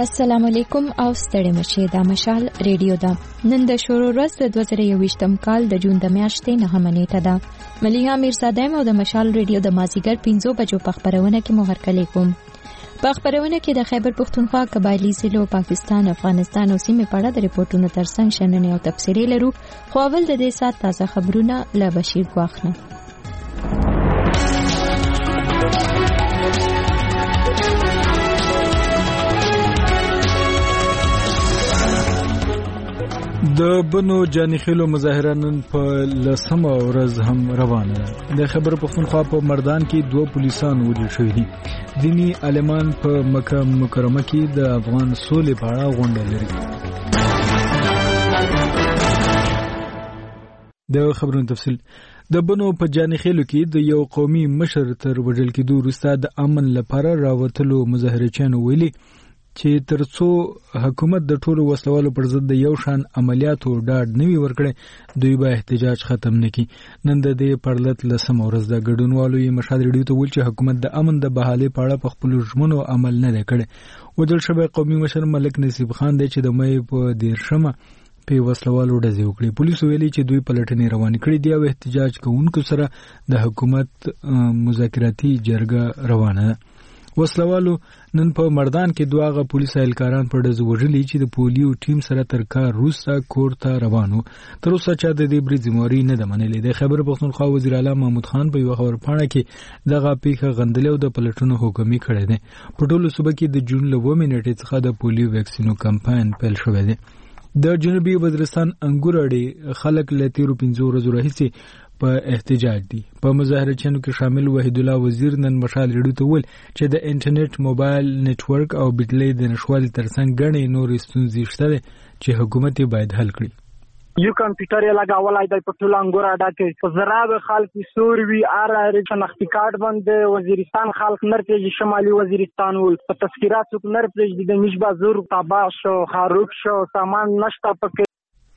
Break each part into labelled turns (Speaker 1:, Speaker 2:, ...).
Speaker 1: السلام علیکم او ستړي مشه دا مشال ریډیو دا نن د شروع ورځ د 2021م کال د جون د میاشتې 9 نیټه ده مليها میرزاده مو د مشال ریډیو د مازیګر 5 بجو په خبرونه کې مو هرکلی کوم په خبرونه کې د خیبر پختونخوا قبایلی ضلعو پاکستان افغانستان او سیمې په اړه د ریپورتونو ترڅنګ شننې او تفسیري لرو خو اول د دې سات تازه خبرونه له بشیر غواخنه
Speaker 2: د بنو جانخیلو مظاهره نن په لسمه ورځ هم روانه ده. د خیبر پختونخوا په مردان کې 2 پولیسان وژل شوي دي. دینی عالمان په مکه مکرمه کې د افغان سولې په اړه غونډه لري. د خبرونو تفصیل د بنو په جانخیلو کې د یو قومي مشر تر وژل کېدو وروسته د امن لپاره راوتلو مظاهرچیانو ویلي چې ترڅو حکومت د ټولو وسلوالو پر ضد د یو شان عملیاتو ډاډ نوي ورکړي دوی به احتجاج ختم نکړي. نن د دې پرلط لسمه ورځ د ګډونوالو یې مشال ریډیو ته ویل چې حکومت د امن د بحالي په اړه په خپلو ژمنو عمل نه دی کړی. وژل شوی قومي مشر ملک نصیب خان دی چې د مې په 13مه په وسلوالو ډزې وکړي. پولیسو ویلي چې دوی پلټنې روانې کړې دي او احتجاج کوونکو سره د حکومت مذاکراتي جرګه روانه ده. وسلوالو نن په مردان کې دواغه پولیس اهلکاران په ډز وژلي چې د پولیو ټیم سره تر کار وروسته کور ته روانو. تر اوسه چا د دې برید ذمہواري نه ده منلې. د خیبر پختونخوا وزیر اعلی محمود خان په یو خبرپاڼه کې دغه پیښه غندلې او د پلټنو حکم یې کړی دی. په ټولو صوبه کې د جون له 2 نیټې څخه د پولیو ویکسینو کمپاین پیل شوی دی. د جنوبي وزیرستان انګور اړې خلک له 15 ورځو راهیسې په احتجاج دي. په مظاهرچیانو کې شامل وحید الله وزیر نن مشال ریډیو ته ویل چې د انټرنیټ موبایل نتورک او بجلی د نشوالي ترڅنګ ګڼې نورې ستونزې شته چې حکومت یې باید حل کړي.
Speaker 3: یو کمپیوټر یې لګولای دی په ټول انګور اډا کې زراب خلک سوروي ار شناختی کارت باندې وزیرستان خلک نرپېج شمالي وزیرستان ول په تذکرات نرپېج د مشبا زور تباہ شو خاروق شو سامان نشته پکې.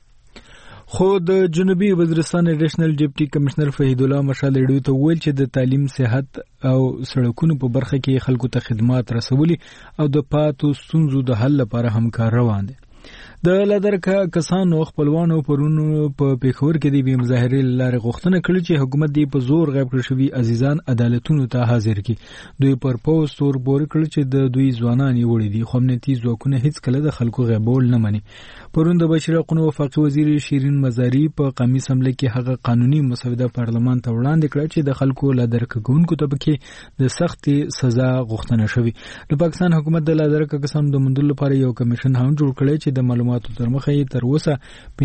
Speaker 2: خو د جنوبي وزیرستان ایډیشنل ډیپټي کمشنر فهید الله مشال ریډیو ته ویل چې د تعلیم صحت او سړکونو په برخه کې خلکو ته خدمات رسولي او د پاتو ستونزو د حل لپاره هم کار روان دی. د لادرکا کسانو خپلوانو پرونو په پیښور کې د بې مظاهرې لارې غوښتنه کړې چې حکومت دې په زور غیب کړی شوي عزیزان عدالتونو ته حاضر کړي. دوی پر پوز تور بور کړل چې د دوی ځوانان یې وړي دي خو امنیتي ځواکونه هیڅ کله د خلکو غیبول نه مني. پرون د بشري حقوقو وفاقي وزیر شیرین مزاری په قومي اسمبلی کې هغه قانوني مسوده پارلمان ته وړاندې کړه چې د خلکو لادرکا کوونکو ته پکې د سخت سزا غوښتنه شوې. د پاکستان حکومت د لادرکا کسانو د موندلو لپاره یو کمیشن هم جوړ کړی چې د معلوماتو تر مخه یې تر اوسه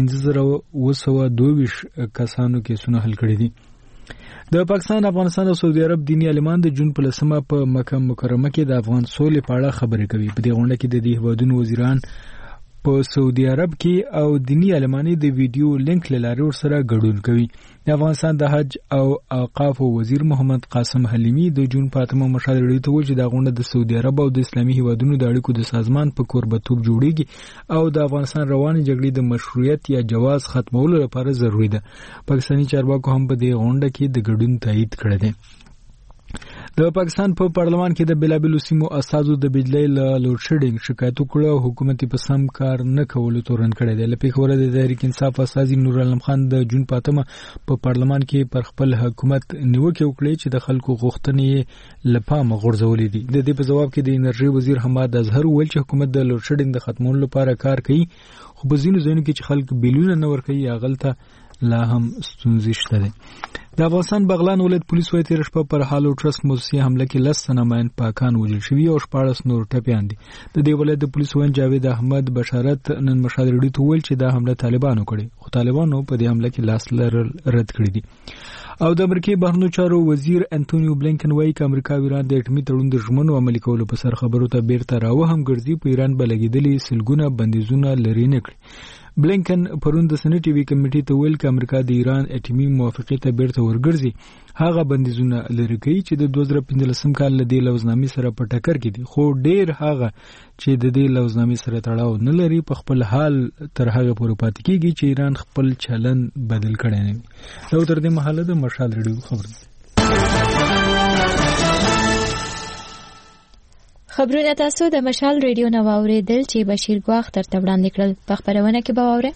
Speaker 2: 1522 کسانو کیسونه حل کړي دي. د پاکستان افغانستان او سعودي عرب دینی عالمان د جون په لسمه په مکه مکرمه کې د افغان سولې په اړه خبرې کوي. په دې غونډه کې د دې هیوادونو وزیران په سعودي عرب کې او دینی عالماني د ویډیو لینک لاره ور سره ګډون کوي. د افغانستان د حج او اوقاف وزیر محمد قاسم حلیمی د جون پاتمه مشال ریډیو ته ویل چې دا غونډه د سعودي عرب او د اسلامي هیوادونو د اړیکو د سازمان په کوربتوب جوړیږي او د افغانستان روانې جګړې د مشروعیت یا جواز ختمولو لپاره ضروری ده. پاکستاني چارواکو هم په دې غونډه کې د ګډون تایید کړی دی. د پاکستان په پارلمان کې د بلابلو سیمو اساسو د بجلی له لوډ شیډینګ شکایت وکړ او حکومت په سم کار نه کولو تورن کړی دی. لپاره خبره د تحریک انصاف اساسي نور علم خان د جون پاتمه په پارلمان کې پر خپل حکومت نیوکه وکړي چې د خلکو غوښتنې لپاره غورځولې دي. د دې په جواب کې د انرژي وزیر حماد اظهر ویل چې حکومت د لوډ شیډینګ د ختمولو لپاره کار کوي خو په ځینو ځایونو کې چې خلک بیلونه نه ورکوي هغلته لا هم ستونزې شته دي. د افغانستان بغلان ولایت پولیس وایي تیر شپه پر هالو ټرست موسسې حمله کې 10 تنه ماین پاکان وژل شوي او 14 نور ټپیان دي. د دې ولایت د پولیس وین جاوید احمد بشارت نن مشال ریډیو ته ویل چې دا حمله طالبانو کړې خو طالبانو په دې حمله کې لاس رد کړی دي. او د امریکای بهرنیو چارو وزیر انټونیو بلینکن وایي چې امریکا او ایران د اټومي تړون د ژمنو عملي کولو په سر خبرو ته بیرته راو هم ګرځي. په ایران بلګیدلې سلګونه بندیزونه لري نه کړي. بلینکن پرون د سنټ ټي وی کمیټې ته ویل چې امریکا د ایران اټومي موافقه ته بیرته ورګرځي هغه بندیزونه لري کوي چې د 2015 کال له دې لوزنامې سره په ټکر کې دي خو ډیر هغه چې د دې لوزنامې سره تړاو نه لري په خپل حال تر هغه پورې پاتې کیږي چې ایران خپل چلن بدل کړي نه وي. نو تر دې مهاله د مشال ریډیو خبر
Speaker 1: خبرونه تاسو د مشال ریډیو نو اوریدل چې بشیر ګواخ تر وړاندې کړل. په خبرونه کې به واورئ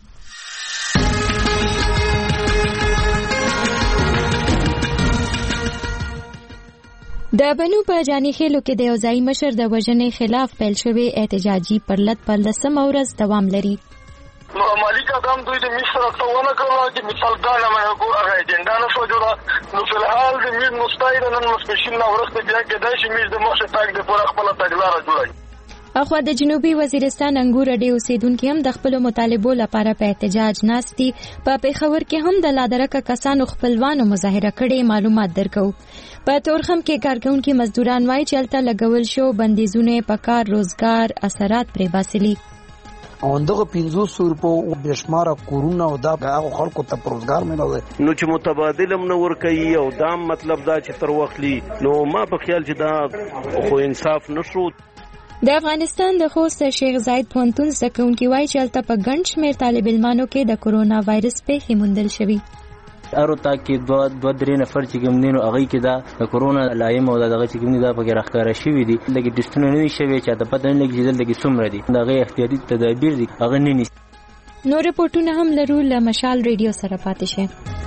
Speaker 1: د بنو په جاني خېلو کې د یو ځای مشر د وژنې خلاف پیل شوی احتجاجي پرلط په 10 ورځ دوام لري.
Speaker 4: نو عملی قدم دوی د مصر څونه کړل چې مثال ګانه مې کو هغه اجنډا نه شو جوړه. نو په حال د میر مستعد نن مستشین نو ورسته بیا کې د شمیز د مخه تاګ د پوره خپل تګلارې جوړای.
Speaker 1: اخوا د جنوبي وزیرستان انګور اډې اوسیدونکو هم د خپل مطالبو لپاره په احتجاج ناستي. په پیښور کې هم د لادرکه کسانو خپلوانو مظاهره کړي معلومات درکو. په تورخم کې کارکونکو مزدوران وایي چې الته لګول شو بندیزونه په کار روزګار اثرات پرې باسلي.
Speaker 5: اوندغه 500 روپو بشماره کورونا او دا هغه خلکو ته روزګار ملوي
Speaker 6: نو چې متبادل هم نور کوي او دا مطلب دا چې تر وختلی نو ما په خیال چې دا خو انصاف نشو.
Speaker 1: د افغانستان د خوست شیخ زاید پونتون زکونکي وایي چې الته په ګڼ شمېر طالب علمانو کې د کورونا وایرس پیښې موندل شوي.
Speaker 7: اروتا کې دوه درې نفر چې ګمنینو هغه کې دا د کورونا لایم او دغه چې ګمنی دا پکې راخکاره شوی دي. لکه ټیسټونه نه شوي چې د پته نه لګي چې دلته څومره دي. دغه احتیاطي تدابیر دي هغه نه ني.
Speaker 1: نو رپورټونه هم لرو له مشال ریډیو سره پاتې شه.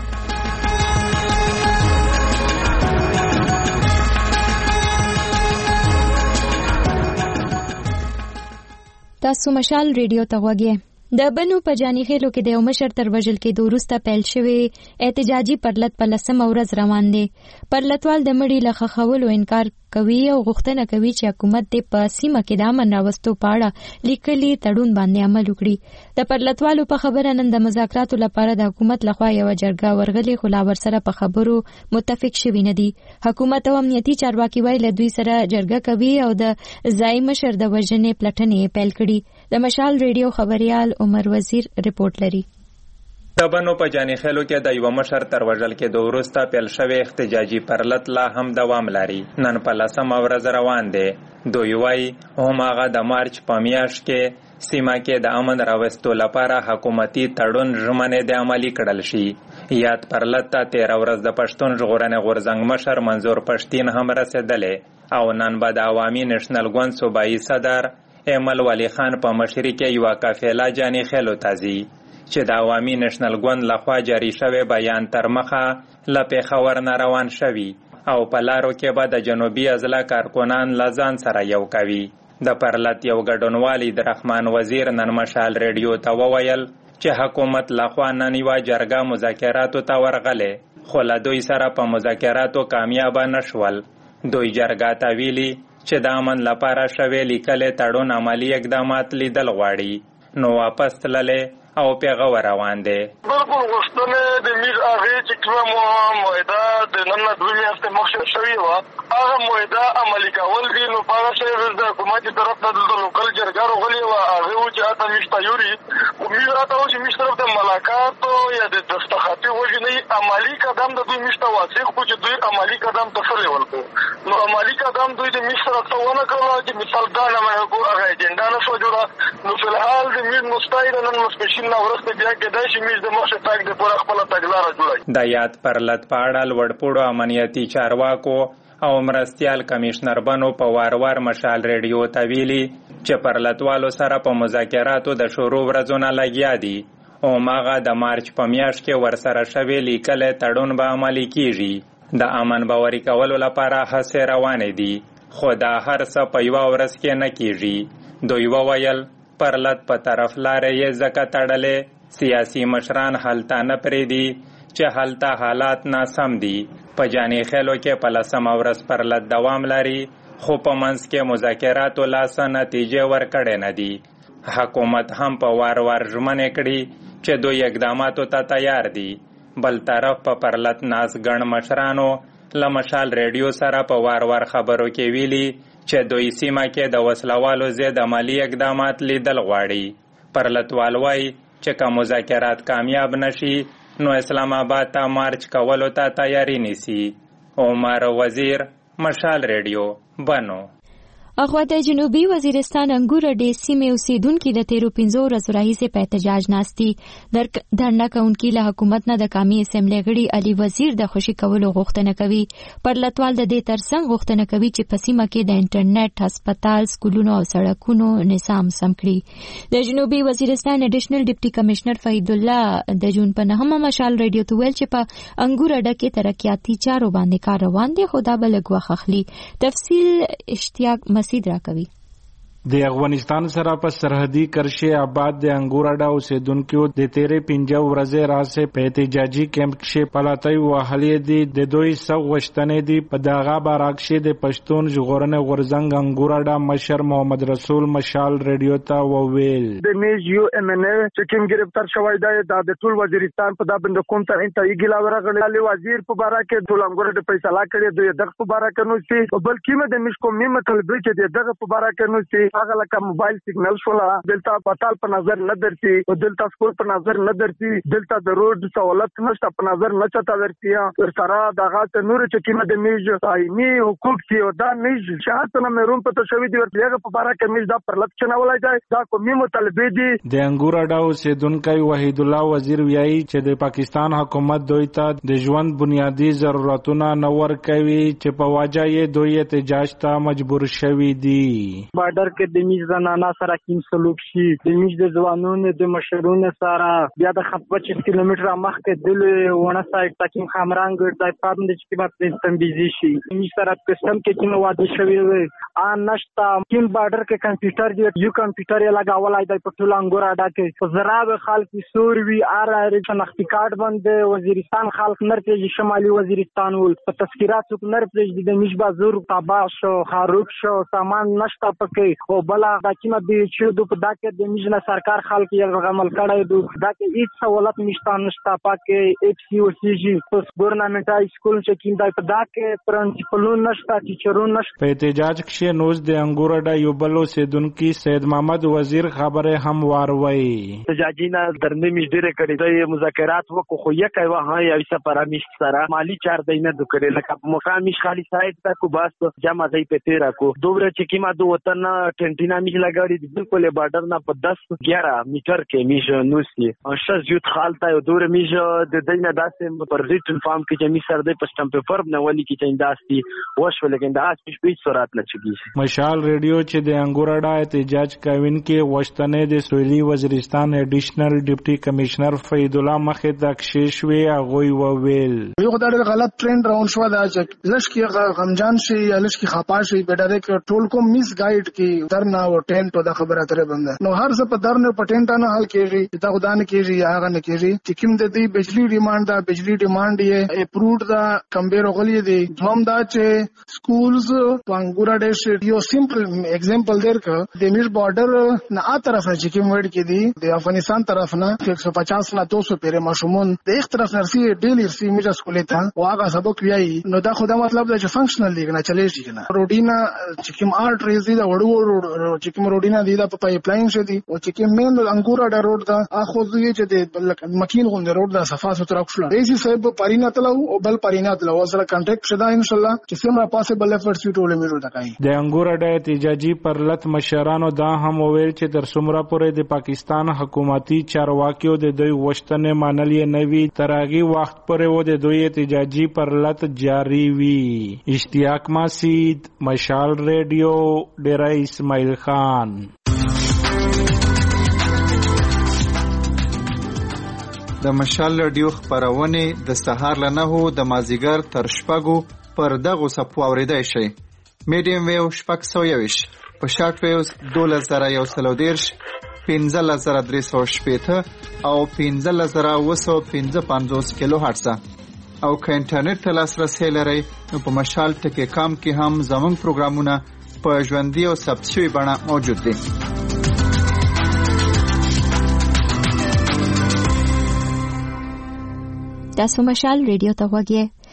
Speaker 1: تاسو مشال ریډیو ته غوږی. د بنو په جاني خېلو کې د یو مشر تر وژل کېدو وروسته پیل شوی احتجاجي پرلط په 10 ورځ روان دی. پرلطوال د مړي له ښخولو انکار کوي او غوښتنه کوي چې حکومت دې په سیمه کې د امن راوستو په اړه لیکلي تړون باندې عمل وکړي. د پرلطوالو په خبره نن د مذاکراتو لپاره د حکومت لخوا یو جرګه ورغلي خو لا ورسره په خبرو متفق شوي نه دي. حکومت او امنیتي چارواکي وایي له دوی سره جرګه کوي او د ځای مشر د وژنې پلټنې پیل کړي. د مشال ریډیو خبريال عمر وزیر رپورټ لري.
Speaker 8: د بنو په جاني خېلو کې د یو مشر تر وژل کېدو وروسته پیل شوی احتجاجي پرلط لا هم دوام لري. نن په 10 ورځ روان دی. دوی وایي هماغه د مارچ په میاشت کې سیمه کې د امن راوستو لپاره حکومتي تړون ژمنې د عملي کړل شي. یاد پرلط ته 13 ورځ د پښتون ژغورنې غورځنګ مشر منظور پښتين هم رسېدلې او نن به د عوامي نېشنل ګوند صوبایي صدر ایمل ولی خان په مشرۍ کې یو قافله جاني خېلو تازي چې د عوامي نېشنل ګوند لخوا جاری شوی بیان تر مخه له پیښور نه روان شوي او په لارو کې به د جنوبي اضلاع کارکنان له ځان سره یو کوي. د پرلط یو ګډونوالي د رحمان وزیر نن مشال ریډیو ته وویل چې حکومت لخوا نن یوه جرګه مذاکراتو ته ورغلې خو له دوی سره په مذاکراتو کامیابه نشول. دوی جرګه ته ویلي چې د امن لپاره شوی لیکلې تړون عملي اقدامات لیدل غواړي نو واپس تللې او پیغه روان دي.
Speaker 4: بالکل غوښتنه د میر هغه چې کومه موعده د نن دوه میاشتې مخکې شوې و هغه موعده عملي کول دي. نو په هغه د حکومت طرف ته د لوکل جرګه راغلي و هغه و چې اته مشته یوري او میر راته و چې مشته د ملاقات یا د دستخطي وجنې عملي قدم د دوی مشته واثق خو چې دوی عملي قدم تفصیل ورکو. نو عملي قدم دوی د مشته څونه کړل چې مثال ګانه مې کو هغه اجنډا نه شو جوړه. نو په حال د میر مستعد نن مستشین د
Speaker 8: یاد پرلط په اړه لوړپوړو امنیتي چارواکو او مرستیال کمشنر بنو په وار مشال ریډیو ته ویلي چې پرلطوالو سره په مذاکراتو د شروع ورځو نه لګیا دي او ماغه د مارچ په میاشت کې ورسره شوی لیکلې تړون به عملي کیږي. د امن باوري کولو لپاره هڅې روانې دي خو دا هر څه په یوه ورځ کې نه کیږي. دوی وویل پرلط په طرف لارې یې ځکه تړلې سیاسي مشران هلته نه پرېږدي چې هلته حالات ناسم دي. په جاني خېلو کې په 10 ورځ پرلط دوام لري خو په منځ کې مذاکراتو لا څه نتیجې ورکړې نه دي. حکومت هم په وار ژمنې کړي چې دوی اقداماتو ته تیار دي. بل طرف په پرلط ناس ګڼ مشرانو له مشال ریډیو سره په وار خبرو کې ویلي چې دوی سیمه کې د وسلوالو ضد عملي اقدامات لیدل غواړي. پرلطوال وایي چې که مذاکرات کامیاب نشي نو اسلام آباد ته مارچ کولو ته تیاری نیسي. عمر وزیر مشال ریډیو بنو.
Speaker 1: اخوا د جنوبي وزیرستان انګور ډې سیمې اوسیدونکو د 13 ورځې راهیسې په احتجاج ناستي دھرنا کوونکي له حکومت نه د قومي اسمبلی غړي علي وزیر د خوشي کولو غوښتنه کوي. پرلتوال د دې ترڅنګ غوښتنه کوي چې په سیمه کې د انټرنیټ، هسپتال، سکولونو او سړکونو نظام سم کړي. د جنوبي وزیرستان اډیشنل ډیپټي کمشنر فهید الله د جون په 9 مشال رادیو ته ویل چې په انګور اډه کې ترقیاتي چارو باندې کار روان دی، خو دا به لږ وخت اخلي. تفصیل اشتیاق مسید راکوي.
Speaker 9: د افغانستان سره په سرحدي کرښې آباد د انګور اډه اوسیدونکو د 13 ورځې راځي په احتجاجي کیمپ کې پلاتای وهلې دي. د دوی سو غشتنې دي په دغه باراکشي د پښتون ژغورنې غورزنګ انګور اډه مشر محمد رسول مشال رادیو ته وویل
Speaker 3: د میج یو ام ان ا چې کوم گرفتار شوی دی د ټول وزیرستان په دابند کوم ته انتای ګلا ورغلی وزیر په بارا کې ټول انګور اډه فیصله کړی دی دغه په بارا کې نو چې بلکې مې د مش کوم نیمه طلبي چې دغه په بارا کې نو چې هغه لکه موبایل سیګنل شولا دلته پټال په نظر نه درتي او دلته سکول په نظر نه درتي دلته د روډ سہولت نشته په نظر نه چتا درتي تر سره دغه ته نور چې کیمه د میج آئینی حقوق سی او دا میج شهادت نه مروم په تشوي دی ورته په بارا کې میج دا پرلط چنه ولای دی دا کومي مطالبه دي.
Speaker 9: د انګور اډه اوسیدونکو وحید الله وزیر ویایي چې د پاکستان حکومت دوی ته د ژوند بنیادی ضرورتونه نه ورکوي چې په وجه یې دوی احتجاج ته مجبور شوي دي.
Speaker 3: بارډر کې د میج زنانه سره کوم سلوک شي د میج د ځوانونو د مشرونو سره بیا د 25 کیلومتره مخکې د ونه سایت تکیم خامرانګ د پاند چې په تنبیزي شي میج سره قسم کې چې واده شوی وي ان نشتا کوم بارډر کې کمپیوټر دی یو کمپیوټر یې لگاولای دی په ټول انګور اډه کې زراب خلک سور وی ار شناختی کارت باندې وزیرستان خلک نرته شمالي وزیرستان ول په تذکرات څوک نرته د میج بازور تباہ شو خاروق شو سامان نشتا پکې او بلا دا کیمه دی چې د په داکه د میجنه سرکار خلک یې عمل کړی دو داکه هیڅ سہولت نشته پاکه اف سی او سی جی پس ګورنمنټ سکول چې کیم دای په داکه پرنسپلون نشته ټیچرون نشته.
Speaker 9: په احتجاج کې نوز د انګور اډه یو بل اوسیدونکو سید محمد وزیر خبره هم واروي.
Speaker 10: احتجاجینا درنه میج ډیره کړی دی مذاکرات وکړو خو یک وه ها یې سپاره میش سره مالی چار دینه د کړي لکه مقامی خالی سایت تا کو باس جمع دی په تیرا کو دوبره چې کیما دو وطن ټنټینا میج لګاړي د بالکل بارډر نه په 10-11 میټر کې میج نوسی او شز یوت خالتا یو دور میج د دینه داسې پر ریټن فارم کې چې می سر د پسټم په فرم نه ولي کې چې انداستي وښ ولګین د اس په سرعت نه چګي.
Speaker 9: مشال رادیو چې د انګور اډه احتجاج کوین کې وشتنه د سویلي وزیرستان اډیشنل ډیپټي کمشنر فهید الله مخې د کششوي اغوی وویل
Speaker 11: یو خدای غلط ټرند راون شو دا چې لږ کې غمجان شي یا لږ کې خپا شي به ډایرک ټول کوم میس گایډ کې درنا او ټینټ دا خبره ترې بنده نو هر څه په درنه پټینټ نه حل کیږي دا خدای نه کیږي هغه نه کیږي چې کوم د دې بجلی ډیماند دا بجلی ډیماند یې اپروډ دا کمبیر غلی دی دوم دا چې سکولز پنګورا ډیش یو سمپل example دیر کا د میش بارډر نه ا طرف نه چې کوم وړ کې دی د افغانستان طرف نه 150 نه 200 پیره ماشومان د یک طرف نرسي ډیلی سی میج سکولې ته واغه سبق ویایي نو دا خدای مطلب دا چې فنکشنل دی نه چلی شي کنه روډینا چې کوم آرټ ریزي دا وړو چې کوم روډینا دی دا په پایپ لاین شي دی او چې کوم مین انګور اډه روډ دا اخو زوی چې د مکین غوند روډ دا صفه ستر اکشل ریزي صاحب پارینا تلو او بل پارینا تلو سره کانټیکټ شدا ان شاء الله چې سمره پاسبل افورټس ټول میرو تکای.
Speaker 9: د انګور اډه احتجاجي پرلط مشرانو دا هم وویل چې تر څومره پورې د پاکستان حکومتي چارواکیو د دوی وشتنه مانلې نوي ترغي وخت پورې و د دوی احتجاجي پرلط جاری وي. اشتیاق مسید مشال رادیو ډیره اسماعیل خان.
Speaker 12: د مشال رادیو خبرونه د سهار له 9 د مازیګر تر شپږو پر دغه صفو اوریدای شي. میډیم ویو 621 په شارټ ویوز 2113 15380 او 15955 کیلو هرتز او که انټرنیټ ته لاسرسي لرئ نو په مشال ټکی کام کې هم زموږ پروګرامونه په ژوندۍ او ثبت شوي بڼه موجود دي.
Speaker 1: تاسو مشال ریډیو ته وګورئ.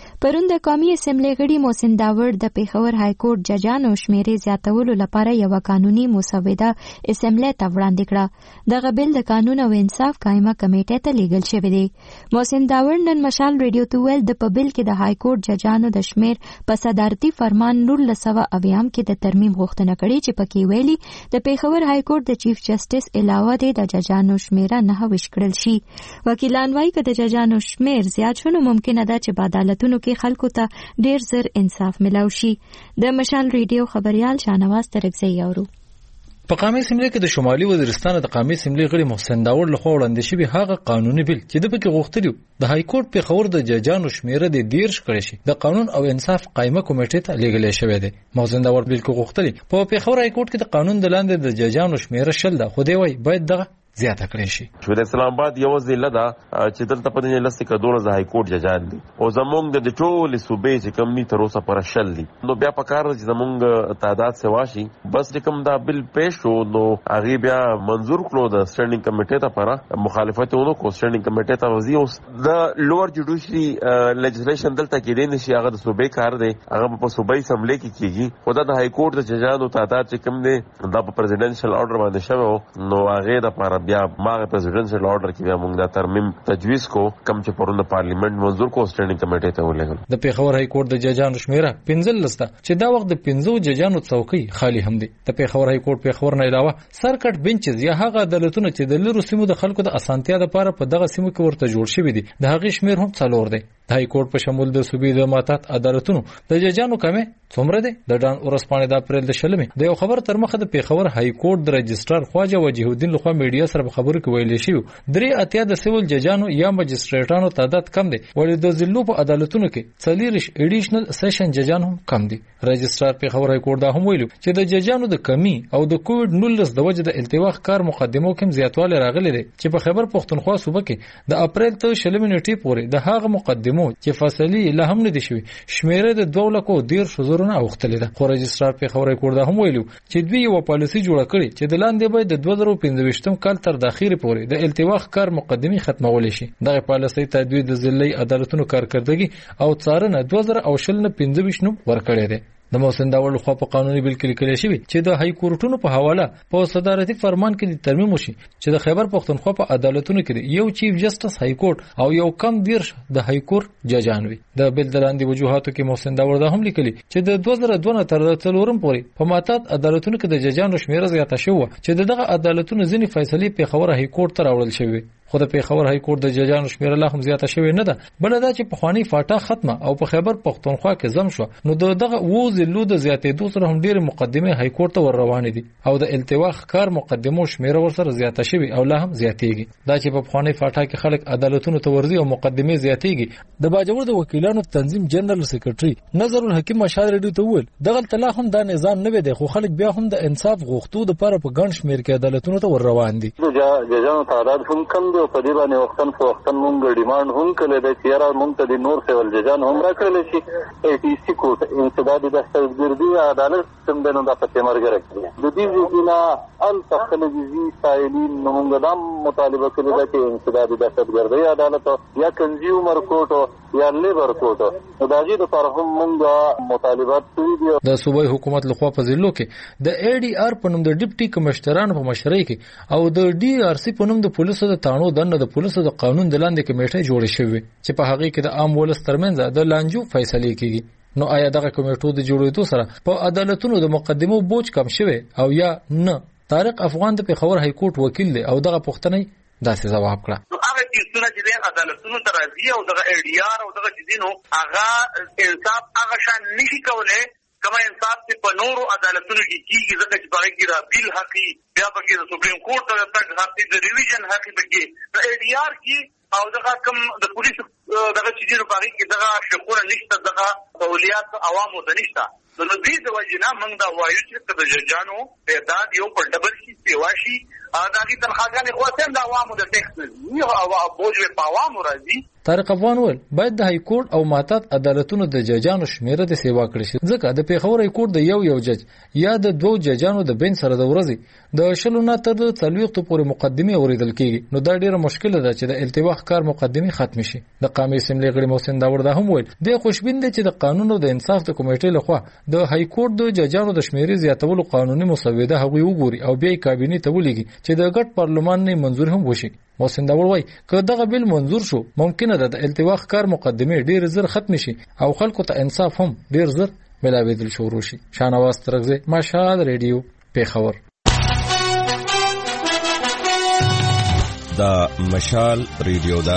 Speaker 1: پرون د قومي اسمبلی غړي محسن داور د پیښور های کورټ ججانو شمیرې زیاتولو لپاره یو قانوني مسوده اسمبلی ته وړاندې کړه. دغه بل د قانون او انصاف قائمه کمیټې ته لیږل شوی دی. محسن داور نن مشال ریډیو ته ویل د په بل کې د های کورټ ججانو د شمیر په صدارتي فرمان 1980 کې د ترمیم غوښتنه کړې چې پکې ویلي د پیښور های کورټ د چیف جسټس علاوه د ججانو شمیره 9 کړل شي. وکیلان وايي چې د ججانو شمیر زیات شونه ممکنه ده چې په عدالتونو کې خلکو ته ډیر زر انصاف ملاو شي. د مشال ریډیو خبريال شاهنواز ترکزی اورو.
Speaker 2: په قومي اسمبلی کې د شمالي وزیرستان د قومي اسمبلی غړي محسن داور لخوا وړاندې شوی هغه قانوني بل چې د پکې غوښتلی د های کورټ پیښور د ججانو شمیره د 10 کړی شي د قانون او انصاف قائمه کمیټې ته لیږل شوی دی. محسن داور بل کې غوښتلی په پیښور های کورټ کې د قانون د لاندې د ججانو شمیره 10 ده، خو دی وای باید دغه زیاته کړی شي.
Speaker 13: د اسلام آباد یو ضلع ده چې دلته په دې لسته کې 12 های کورټ ججان دي او زمونږ د ټول صوبې چې کم ني تر اوسه پر شل دي. نو بیا په کار چې زمونږ تعداد سوا شي بس کوم دا بل پېښ شو نو هغه بیا منظور کړو د سټینډینګ کمیټې ته پر مخالفت ونه کو سټینډینګ کمیټې ته وزي اوس د لوور جوډیشري لیجسلیشن دلته کې دی نشي هغه د صوبې کار دی هغه په صوبې اسمبلی کې کیږي خو د های کورټ د ججانو تعداد چې کم دی دا په پریزیډنشل آرډر باندې شوی نو هغه د لپاره بیا ماغه پریزیډنشل آرډر کې بیا موږ دا ترمیم تجویز کو کم چې پرون د پارلیمنت منظور کو سټینډینګ کمیټې ته ولېږل.
Speaker 2: د پیښور های کورټ د ججانو شمیره 15 لسته چې دا وخت د 15 ججانو څوکۍ خالی هم دي. د پیښور های کورټ پیښور نه علاوه سرکټ بنچز یا هغه عدالتونه چې د لرو سیمو د خلکو د اسانتیا لپاره په دغه سیمو کې ورته جوړ شوی دي د هغه شمیر هم 4 دی. د های کورټ په شمول د صوبې د ماتات عدالتونو د ججانو کمه څومره دی؟ د ډان ورسپانې د اپریل د 16 د یو خبر تر مخه د پیښور های کورټ د رجسترار خواجه وجیه الدین لخوا میډیا سره په خبرو کې ویل شي 3 د سیول ججانو یا مجستریټانو تعداد کم دی ولې د ضلعو په عدالتونو کې 4 ایډیشنل سیشن ججان هم کم دي. رجسترار پیښور های کورټ دا هم ویلو چې د ججانو د کمی او د کووډ 19 د وجې د التواخ کار مقدمو کې زیاتوالی راغلی دی چې په خیبر پختونخوا صوبه کې د اپریل ته 16 نیټې پورې د هغه مقدمو چې فاصله لا هم نه دي شوی شمیره د 2,10,000 نه اوختلې ده. خو رجسترار پیښور های کورټ دا هم ویلو چې دوی یو پالیسي جوړه کړې چې د لاندې به د 2015 کال تر د اخیر پورې د التواخ کار مقدمي ختمول شي. دغه پالیسي تدوین د ضلعي عدالتونو کارکردګي او څارنه 2015 نو ورکړې ده. د محسن داور خو په قانوني بل کې لیکل شوی چې د های کورټونو په حواله په صدارتي فرمان کې د ترمیم وشي چې د خیبر پختونخوا په عدالتونو کې یو چیف جسټس های کورټ او یو کم دیرش د های کورټ ججان وي. د بل دلاندې وجوهاتو کې محسن داور دا هم لیکلي چې د 2002 تر 2004 پورې په ماتات عدالتونو کې د ججانو شمیره زیاته شوه چې دغه عدالتونو ځینې فیصلې په خبره های کورټ ته راوړل شوی. خو د پیښور های کورټ د ججانو شمیره لا هم زیاته شوی نه ده بل دا چې په خواني فاټا ختمه او په خیبر پختونخوا کې زم شو نو دغه وزلو د زیاتېدو سره هم ډېر مقدمه های کورټ ته ور روان دي او د التواخ کار مقدمو شمیره ورسره زیاته شوی او لا هم زیاتېږي. دا چې په خواني فاټا کې خلک عدالتونو ته ورځي او مقدمه زیاتېږي. د باجوړ د وکیلانو تنظیم جنرال سیکریټري نظر الحکیم مشال ریډیو ته ویل دغه تلا هم دا نظام نه دی خو خلک بیا هم د انصاف غوښتو د لپاره په ګڼ شمیر کې عدالتونو ته ور روان دي.
Speaker 14: ججانو تعداد هم کم دی په دې باندې وختن مونږ ډیماند هم کړی دی چې یاره مونږ ته د نور سیول ججان هم راکړلی شي. APC کوټ انسداد دستګردي عدالت سم دی نو دا پسې مرګره کړي د دې ځینه هلته خلجزي سایلین نو مونږ دا مطالبه کړې ده چې انسداد دستګردي عدالت یا کنزیومر کوټ یا لیبر کوټ نو دا جې د پر هم مونږ مطالبات کوي دي.
Speaker 2: د صوبای حکومت لخوا په ضلعو کې د ADR په نوم د ډیپټي کمشنرانو په مشرۍ کې او د DRC په نوم د پولیسو د تانو دنه د پولیسو د قانون د لاندې کمیټه جوړه شوې چې په هغه کې د عام ولس ترمنځ د لانجو فیصله کیږي. نو آیا دغه کمیټو د جوړېدو سره په عدالتونو د مقدمو بوج کم شوی او یا نه؟ طارق افغان د پیښور های کورټ وکیل دی او دغه پوښتنه داسې جواب کړه.
Speaker 15: هغه چې د عدالتونو تر راځي او دغه ADR او دغه چیزونو هغه انصاف هغه شان نشي کولای کما انصاف چې په نورو عدالتونو کې کیږي ځکه چې باغ کې را بیل حقي بیا پکې د سپریم کورټ ته تک حقي د ریویژن حقي پکې د ADR کې او دغه کم د پولیس دغه چیزونو باغ کې دغه شکونه نشته دغه سہولیات عوامو ته نشته. نو دې د وجنه موږ دا وایو چې د ججانو تعداد یو پر ډبل شي سیوا شي داغي تنخواګانې خو هم د عوامو د ټیکس نه او بوج په عوامو راځي.
Speaker 16: طارق افغان وویل باید د های کورټ او ماتحت عدالتونو د ججانو شمیره د سیوا کړی شي ځکه د پیښور های کورټ د یو جج یا د دوه ججانو د بین سره د ورځې د شلو نه تر 40 پورې مقدمه اوریدل کیږي نو دا ډیره مشکله ده چې د التواء کار مقدمه ختم شي. د قومي اسمبلی غړي محسن داور دا هم ویل د خوشبین دي چې د قانون او د انصاف د کمیټې لخوا د های کورټ د ججانو د شمیرې زیاتولو قانوني مسوده هغوی وګوري او بیا کابینه ته ولېږي چې د ګډ پارلمان نه منظور هم وشي. محسن داور وایي که دغه بیل منظور شو ممکنه ده د التواء کار مقدمه ډیر زر ختم شي او خلکو ته انصاف هم ډیر زر ملاویدل شروع شي. شانواز ترغزه مشال ریډیو پیښور.
Speaker 17: دا مشال ریډیو دا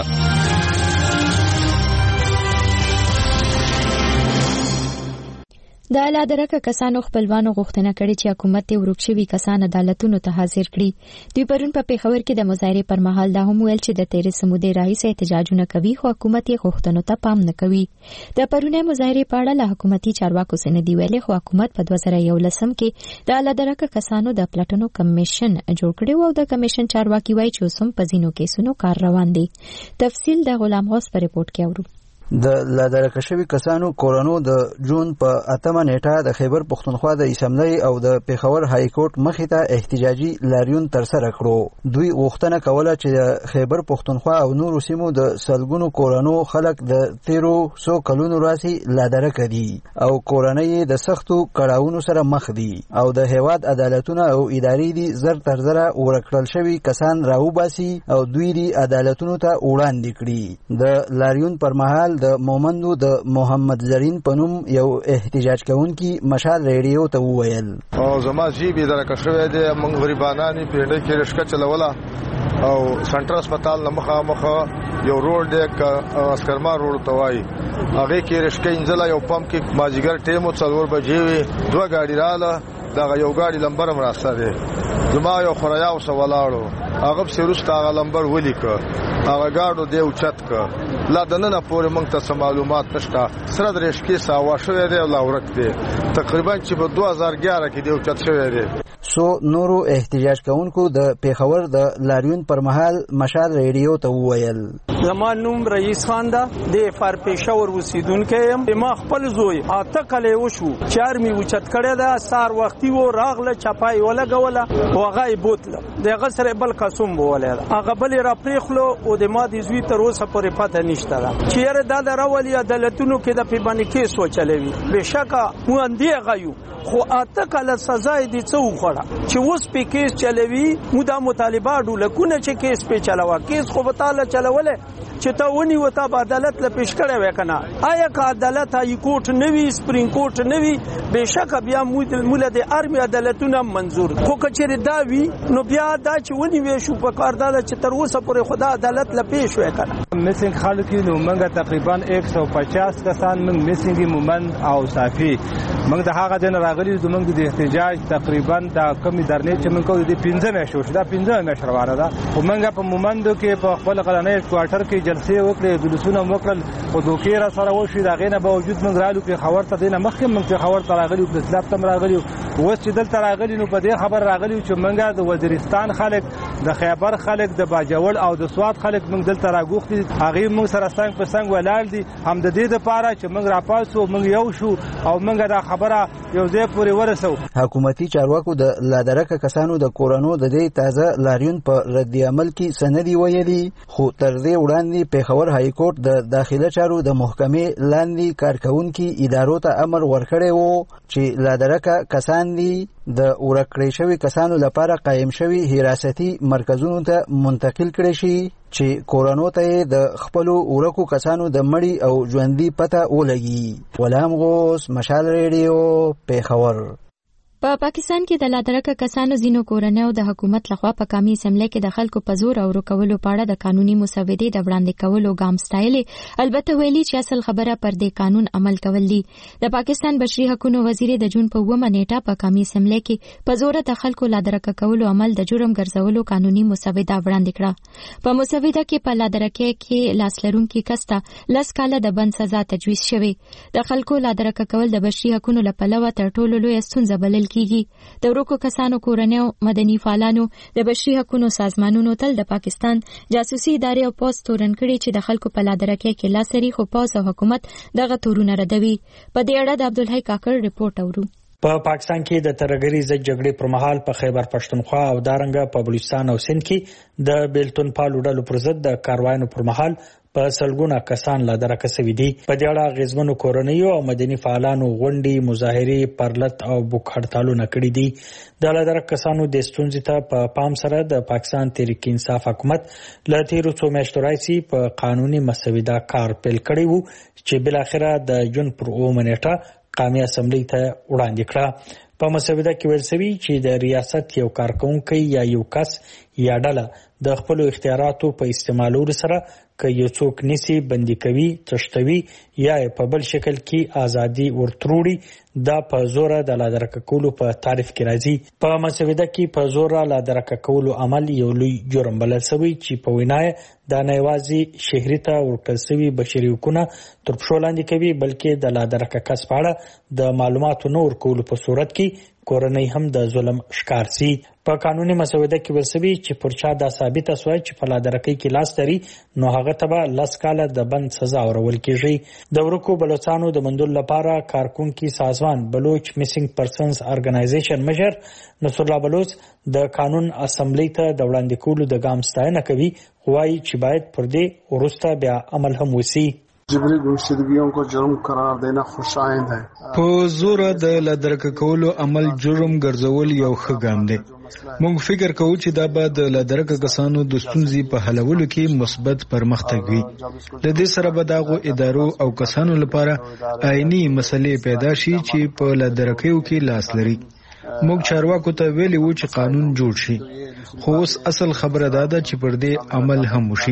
Speaker 1: د اعلی درجه کسانو خپلوانو غوښتنه کړې چې حکومت ته ورکشوي کسان عدالتونو ته حاضر کړي. دوی پرون په پیښور کې د مظاهرې پر مهال دا هم ویل چې د 13 سمودي رئیس احتجاجونه کوي خو حکومت یې غوښتنو ته پام نه کوي. د پرونی مظاهرې په اړه له حکومتي چارواکو څخه دی ویلي خو حکومت په 2011 کې د اعلی درجه کسانو د پلټنو کمیشن جوړ کړی او د کمیشن چارواکي وایي چې اوسم په ځینو کیسونو کار روان دی. تفصیل د غلام غوث په ریپورت کې اورو.
Speaker 18: د لادرکه شوی کسانو کورونو د جون په 8 نیټه د خیبر پښتونخوا د اسمبلی او د پیښور های کورټ مخې ته احتجاجي لاریون ترسره کړو. دوی غوښتنه کوله چې د خیبر پښتونخوا او نورو سیمو د سلګونو کورونو خلک د 1300 کلونو راسي لادرکه دي او کورنۍ د سختو کړهونو سره مخ دي او د هیواد عدالتونه او ادارې دي زر تر زره ورکړل شوی کسان راوباسي او دوی دي عدالتونو ته وړاندې کړي. د لاریون پر مهال د مومندو د محمد زرین پنوم یو احتجاج کوونکی مشال ریډیو ته وویل
Speaker 19: او زما جی به درکه شوی دی موږ غریبانانی پیډه کې رشکه چلوله او سنټر هسپتال نه مخه یو روډ دی اسکرما روډ ته وای هغه کې رشکه انځله یو پمپ کې ماجیګر ټیمو 4 بجې وي دوه گاډي رااله دا یو گاډي لمبر مراسته دی زما یو خریاو سوالاړو هغه سروسته هغه لمبر ولیک هغه گاډو دی او چت ک لا دنه پورې موږ ته معلومات نشته سره د رشکې ساوا شوی دی او لا ورک دی تقریبا چې په 2011 کې دی او چت شوی دی.
Speaker 18: سو نورو احتجاج کوونکو د پیښور د لاریون پر مهال مشال ریډیو ته وویل
Speaker 20: زمان نوم رئیس خان دا د فار پیښور اوسیدونکو يم. ما خپل زوی اته کله وشو چارمي اوچت کړه دا سار وختي و راغله چپای ولګوله وغای بوتله دغه سره بل قسم بوله هغه بل را پریخلو او د ما د زوی تر اوسه پورې پته نشته دا چیرې دا د راولي عدالتونو کې د پیبانی کیس وچلوي بشکا مو اندې غيو خو اته کله سزا دي څو خړه چې اوس په کیس چلوي مو دا مطالبه ډولکونه چې کیس په چلاوا کیس خو وتاله چلوله چې تا ونی وتا په عدالت له پیش کړه وکنه آیا که عدالت های کورټ نوي سپرینګ کورټ نوي بشک بیا مولا د ارمي عدالتونه منظور خو کچېره دا وی نو بیا دا چې ونی وې شو په کار دا چې تر اوسه پورې خدا عدالت له پیش وکنه.
Speaker 21: میسنګ خلک نو موږ تقریبا 150 کسان موږ میسنګ مومند او صافي موږ د هغه دین راغلي زموږ د احتجاج تقریبا د کمی درنې چې موږ د 15 میاشتو دا 15 میاشت روانه ده او موږ په مومندو کې په خپل قلنې کوارټر کې جلسې وکړې جلسونه وکړل او دوکې را سره وشي دا غینه باوجود موږ رالو په خبر ته دینه مخکې موږ په خبر ته راغلي په اسلام تم راغلي اوس چې دلته راغلي نو په دې خبر راغلي چې موږ د وزیرستان خلک د خیبر خلک د باجوړ او د سواد خلک موږ دلته راغوښتي هغه موږ سره څنګه په څنګه ولاړ دي هم د دې لپاره چې موږ راپاسو موږ یو شو او موږ دا خبره یو ځای پورې ورسو.
Speaker 18: حکومتي چارواکو د لادرکه کسانو د کورونو د دې تازه لاریون په رد عمل کې سندي ویلي خو تر دې وړاندې پیښور های کورټ د داخله چارو د محکمې لاندې کارکونکو ادارو ته امر ورکړی وو چې لادرکه کسان دي د ورکړې شوی کسانو لپاره قائم شوی حراستی مرکزونو ته منتقل کړي شي چې کورونو ته د خپل ورکو کسانو د مړی او ژوندۍ پته ولګي. غلام غوث مشال ریډیو پیښور.
Speaker 1: په پاکستان کې د لادرکه کسانو زینو کورنۍ د حکومت لخوا په قومي اسمبلی کې د خلکو په زور او رکولو په اړه د قانوني مسودې د وړاندې کولو ګام ستایل البته ویلي چې اصل خبره پر دې قانون عمل کول دي. د پاکستان بشري حقوقو وزیر د جون په 9 نیټه په قومي اسمبلی کې په زور د خلکو لادرکه کولو عمل د جرم ګرځولو قانوني مسوده وړاندې کړه. په مسوده کې په لادرکه کې لاسلرونکي کسته 10 کاله د بند سزا تجویز شوی. د خلکو لادرکه کول د بشري حقوقو لپاره تر ټولو لوی ستونزه بلل لیدل کیږي. د ورکو کسانو کورنۍ او مدني فعالانو د بشري حقوقو سازمانونو تل د پاکستان جاسوسي ادارې او پوز تورن کړي چې د خلکو په لادرکه کې لاسري خو پوز او حکومت دغه تورونه ردوي. په دې اړه د عبدالحی کاکړ ریپورت اورو.
Speaker 5: په پاکستان کې د ترهګرۍ ضد جګړې پر مهال په خیبر پښتونخوا او دارنګه په بلوچستان او سند کې د بیلتون پالو ډلو پر ضد د کاروایانو پر مهال په سلګونه کسان لا درکه سوي دي. په دې اړه غزمنو کورنیو او مدني فعالانو غونډې، مظاهرې، پرلط او بوک هړتالونه کړي دي. د لا درکه کسانو د ستونزې ته په پام سره د پاکستان تحریک انصاف حکومت له تیرو څو میاشتو راځي په قانوني مسوده کار پیل کړی وو چې بل اخره د جون پر 9 نیټه قومي اسمبلی ته وړاندې کړه. په مسوده کې ویل شوی چې د ریاست یو کارکونکي یا یو کس یا ډله د خپل اختیاراتو په استعمالولو سره که یو څوک نسی بندي کوي، تشتوي یا په بل شکل کې ازادي ورتروړي، دا په زور د لادرکه کولو په تعریف کې راځي. په مسوده کې په زور لادرکه کولو عمل یو لوی جرم بلل شوی چې په وینای دا نه یوازې شهري ته ورکړل شوی بشري حقوقونه تر پښو لاندې کوي، بلکې د لادرکه کس په اړه د معلوماتو نه ورکولو په صورت کې کورنۍ هم د ظلم ښکار سي. په قانوني مسوده کې ویل شوی چې پر چا دا ثابته شوی چې په لادرکۍ کې لاس لري نو هغه ته به 10 کاله د بند سزا ورول کیږي. د ورکو بلوچستانو د مندول لپاره کارکونکي سازمان بلوچ میسنګ پرسنز ارګنایزیشن مشر نصر الله بلوچ د قانون اسمبلی ته د وړاندې کولو د ګام ستاینه کوي، وایي چې باید پر دې وروسته بیا عمل هم وسی.
Speaker 22: جبری گمشدگیوں کو جرم قرار دینا خوشایند ہے.
Speaker 2: په زور د لادرکه کولو عمل جرم ګرځول یو ښه ګام دی. موږ فکر کوو چې دا به د لادرکه کسانو د ستونزې په حلولو کې مثبت پرمختګ وي. د دې سره به دغه ادارو او کسانو لپاره آئینی مسلې پیدا شي چې په لادرکیو کې لاس لري. موږ چارواکو ته ویلي وو چې قانون جوړ شي، خو اوس اصل خبره دا ده چې پر دې عمل هم وشي.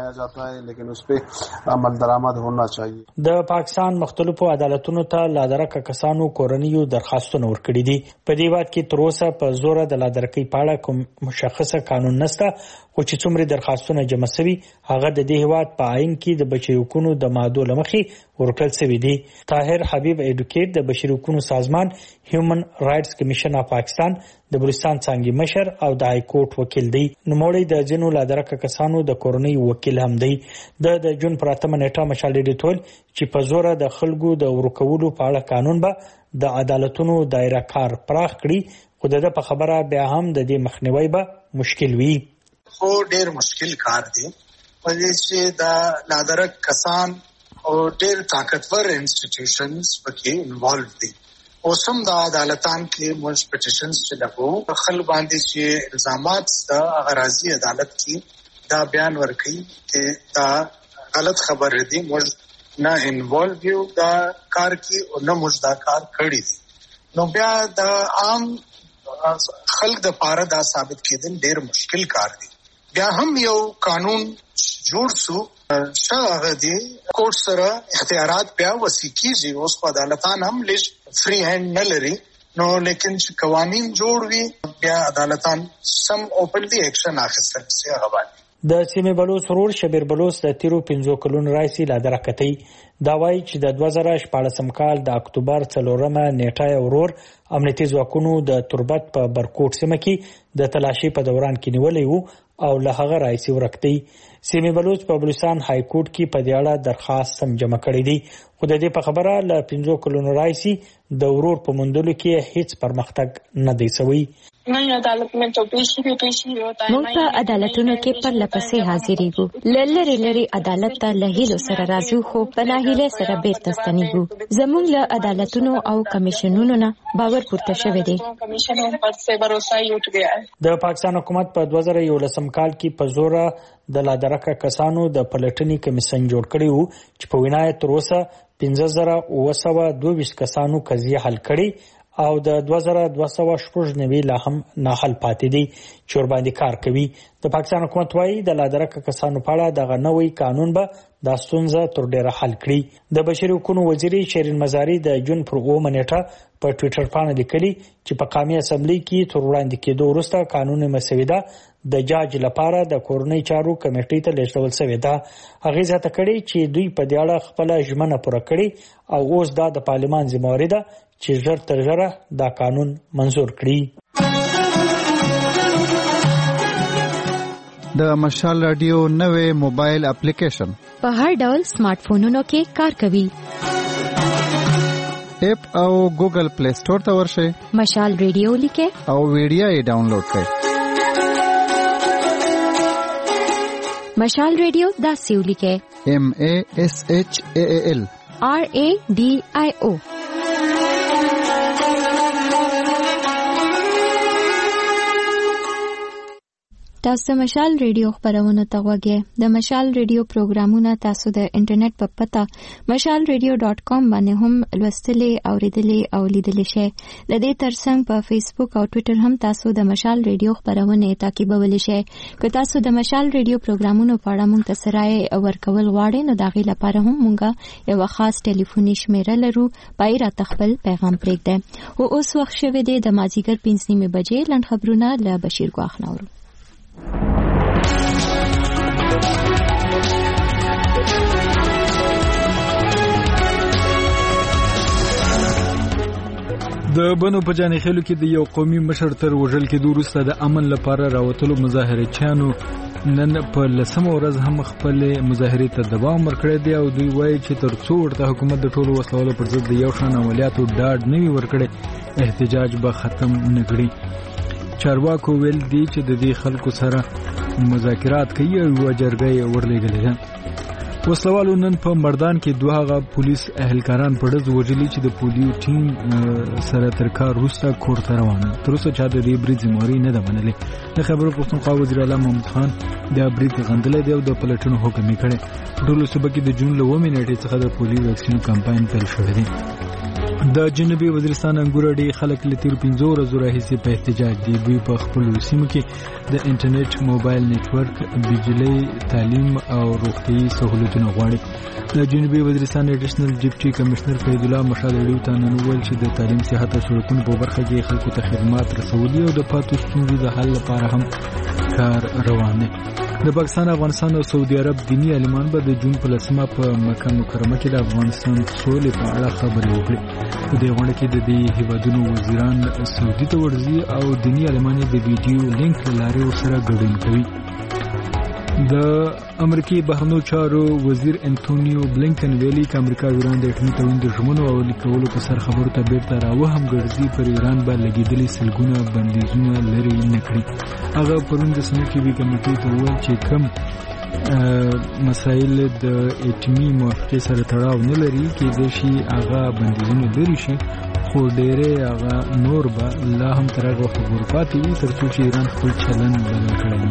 Speaker 5: د پاکستان مختلفو عدالتونو ته لادرکه کسانو کورنیو درخواستونه ورکړي دي. په دې وخت کې تر اوسه په زور د لادرکۍ په اړه کوم مشخصه قانون نشته، خو چې څومره درخواستونه جمع شوي هغه د دې هیواد په آئین کې د بشري حقوقو د مادو له مخې ورکړل شوي دي. طاهر حبیب ایډوکیټ د بشري حقوقو سازمان هیومن رائټس کمیشن اف پاکستان د بلوچستان څنګه مشر او د های کورټ وکیل دی. نوموړی د ځینو لادرکه کسانو د کورنۍ وکیل هم دی. د جون پر 8 نیټه مشال ډیټول چې په زور د خلکو د ورکولو په اړه قانون به د عدالتونو دایره کار پراخ کړي، خو د په خبره بیا هم د دې مخنیوي به مشکل وي.
Speaker 23: خو ډیر مشکل کار دی چې د لادرک کسان او ډیر طاقتور انسټیټیوشنز پکې انوالو دي. اوسم د عدالتان کې موږ پټیشنز چې لګو خلک باندې چې الزامات د غرازي عدالت کې دا بیان ورکړي چې دا غلط خبر دی، موږ نه انوالو یو دا کار کې او نه موږ دا کار کړی دي. نو بیا د عام خلک د پاره دا ثابت کېدل ډیر مشکل کار دی. بیا هم یو قانون جوړ شو شاغه دی کوټ سره اختیارات بیا وسیکیږي. اوس په عدالتان هم لږ فری هند نه لري، نو لیکن چې قوانین جوړ وي بیا عدالتان سم اوپنلی اکشن اخیستل شي. هغه باندې
Speaker 5: د سیمې بلوچ ورور شبیر بلوچ د تیرو 15 کلونو راځي لادرکتي دا وایي چې د 2014 کال د اکتوبر 4 نیټه ورور امنیتي ځواکونو د تربت په برکوټ سیمه کې د تلاشي په دوران کې نیولې وو او له هغه راځي ورکتي. سیمې بلوچ په بلوچستان های کورټ کې په دې اړه درخواست سم جمع کړی دی، خو د دې په خبره له 15 کلونو راځي د ورور په موندلو کې هیڅ پرمختګ نه دی شوی.
Speaker 1: موږ په عدالتونو کې پر لپسې حاضرېږو، لری لری عدالت ته له هیلو سره راځو، خو په ناهیلۍ سره بیرته ستنېږو. زموږ له عدالتونو او کمیشنونو نه باور پورته شوی دی.
Speaker 5: د پاکستان حکومت په 2011 کال کې په زور د لادرکه کسانو د پلټنې کمیشن جوړ کړی وو چې په وینای تر اوسه 15922 کسانو قضیه حل کړي او د 2290 لا هم نه حل پاتې دي چې ور باندې کار کوي. د پاکستان حکومت وايي د لادرکه کسانو په اړه دغه نوې قانون به دا ستونزه تر ډیره حل کړي. د بشري حقوقو وزیر شیرین مزاری د جون پر 9 نیټه په ټوئیټر باندې لیکلي چې په قومي اسمبلی کې تر وړاندې کېدو وروسته قانوني مسوده د جاج لپاره د کورنۍ چارو کمیټې ته لیږل شوې ده. هغه ځکه کړي چې دوی په دې اړه خپل ژمنه پوره کړي او اوس دا د پارلمان ذمہواری ده چې ژر تر ژره دا قانون منزور
Speaker 12: کړي. د مشال رادیو نوې موبایل اپلیکیشن
Speaker 1: په هر ډول سمارټ فونونو کې کار کوي.
Speaker 12: اپ او ګوګل پلی سٹور ته ورشئ.
Speaker 1: مشال ریډیو لیکه
Speaker 12: او ویډیو یې ډاونلوډ کړئ.
Speaker 1: مشال ریډیو دا سیو لیکه
Speaker 12: MASHAAL
Speaker 1: RADIO. تاسو مشال ریډیو خبرونه ته وګورئ. د مشال ریډیو پروګرامونه تاسو د انټرنیټ په پته mashalradio.com باندې هم لوستلې او ریډلې او لیدلې شئ. د دې ترڅنګ په فیسبوک او ټوئیټر هم تاسو د مشال ریډیو خبرونه تعقیبولی شئ. که تاسو د مشال ریډیو پروګرامونو په اړه مونږ ته سره ورکول غواړئ نو دغه لپاره هم مونږ یو خاص ټلیفوني شمیره لرو. پای را تخپل پیغام پرېږدئ. او اوس وخت شوه دی د مازیګر 5:30 بجې لنډ خبرونه له بشیر ګواخ نورو.
Speaker 2: د بنو په جانې خلکو کې د یو قومي مشر تر وژل کې وروسته د امن لپاره راوتلو مظاهرچیانو نن په 10مه ورځ هم خپل مظاهرې ته دوام ورکړی دی او دوی وایي چې ترڅو ورته حکومت د ټولو وسلوالو پر ضد د یو شان عملیاتو ډاډ نه وي ورکړی احتجاج به ختم نه کړي. چارواکو ویل دي چې د دې خلکو سره مذاکرات کوي او یو جرګه ورلېږلې ده. وسلوالو نن په مردان کې دوه غا پولیس اهلکاران په ډز وژلي چې د پولیو ټیم سره تر کار وروسته کور ته روان. تر اوسه چا د دې برید ذمہواري نه ده منلې. د خبرو پښتونخوا وزیر اعلی محمود خان د برید غندلې دی او د پلټنو حکم یې کړی. ټولو صوبه کې د جون له 9 نیټې څخه د پولیو ویکسین کمپاین پیل شوی دی. د جنوبي وزیرستان انګور ډي خلک له تیر 15 ورځې راهیسې په احتجاج دي. دوی په خپل سیمو کې د انټرنیټ، موبایل نتورک، بجلی، تعلیم او روغتيایي سہولتونه غواړي. د جنوبي وزیرستان ایډیشنل ډیپټي کمشنر فیض الله مشال ډیو ته نن ویل چې د تعلیم، صحت او سړکونو په برخه کې خلکو ته خدمات رسولي او د پاتې ستونزو د حل لپاره هم کار روان دی. د پاکستان، افغانستان او سعودي عرب دینی عالمان به د جون په 10مه په مکه مکرمه کې د افغانستان سولې په اړه خبرې وکړي. په دې غونډه کې د دې هیوادونو وزیران سعودي ته ورځي او دینی عالمان د ویډیو لینک لارې سره ګډون کوي. د امریکای بهرنیو چارو وزیر انټونیو بلینکن ویلي چې امریکا ایران د اټومي تړون د ژمنو او لیکلو په سر خبرو ته بیرته راوهم ګرځي پر ایران باندې لګیدلي سلګونه بندیزونه لري نه کړی. هغه پرون د سنټ کیوي کمیټې ته وویل چې کوم مسایل د اټومي موافقې سره تړاو نه لري کې د شي هغه بندیزونه لري شي خو ډېرې هغه نور به لا هم تر هغه وخت ورپاتې وي ترڅو چې ایران خپل چلند بدل کړي.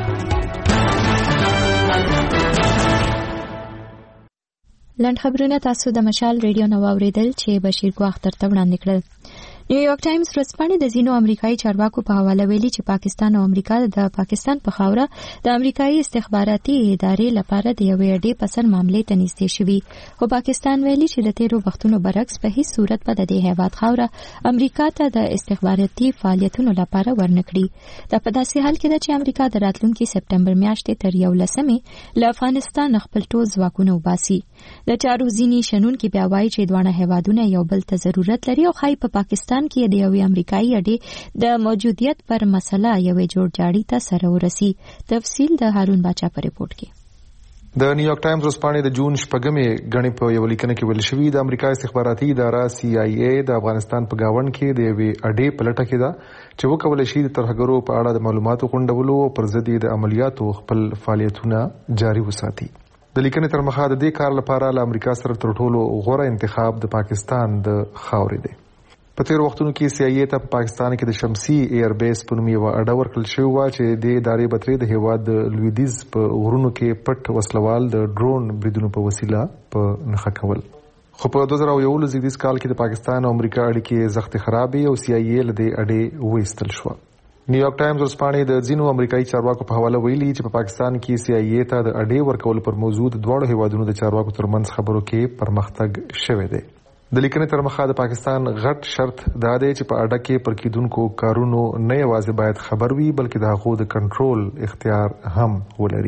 Speaker 1: لنډ خبرونه تاسو د مشال ریډیو نو اوریدل چې بشیر ګواخ ترته وړاندې کړل. نیویارک ټایمز ورځپاڼې د ځینو امریکایي چارواکو په حواله ویلي چې پاکستان او امریکا د پاکستان په خاوره د امریکایي استخباراتي ادارې لپاره د یوې اډې په سر معاملې ته نږدې شوي. خو پاکستان ویلي چې د تیرو وختونو برعکس په هیڅ صورت به د دې هیواد خاوره امریکا ته د استخباراتي فعالیتونو لپاره ورنکړي. دا په داسې حال کې ده چې امریکا د راتلونکي سپټمبر میاشتې تر 11مې له افغانستان خپل ټول ځواکونه وباسي. د چارو ځینې شنونکي بیا وایي چې دواړه هیوادونه یو بل ته ضرورت لري او ښایي په پاکستان کې د یوې امریکایي اډې د موجودیت پر مسله یوې جوړجاړي ته سره ورسي. تفصیل د هارون باچا په ریپورت کې.
Speaker 4: د نیویارک ټایمز ورځپاڼې د جون 8مې غني په یو لیکنه کې ویل شوی د امریکا استخباراتي اداره CIA د افغانستان په گاوند کې د یوې اډې په لټه کې ده چې وکولای شي د ترهګرو په اړه د معلوماتو غونډولو او پر ضد د عملیاتو خپل فعالیتونه جاري وساتي. د لیکنې تر مخه د دې کار لپاره له امریکا سره تر ټولو غوره انتخاب د پاکستان د خاورې دی. په تیر وختونو کې CIA ته په پاکستان کې د شمسي ایر بیس په نوم یو اډه ورکړل شوی و چې د ادارې بتري د هیواد د لویدیز په غرونو کې پټ وسلوال د ډرون بریدونو په وسیله په نښه کول. خو په 2011 زیږدیز کال کې د پاکستان او امریکا اړیکې سخت خرابې او CIA له دې اډې وېستل شو. نیویارک ټایمز ورځپاڼې د ځینو امریکایي چارواکو په حواله ویلي چې په پاکستان کې CIA ته د اډې ورکول پر موضوع د دواړو هیوادونو د چارواکو ترمنځ خبرو کې پرمختګ شوی دی. د لیکنې تر مخه د پاکستان غټ شرط دا دی چې په اډه کې پر کېدونکو کارونو نه یوازې باید خبر وي بلکې د هغو د کنټرول اختیار هم ولري.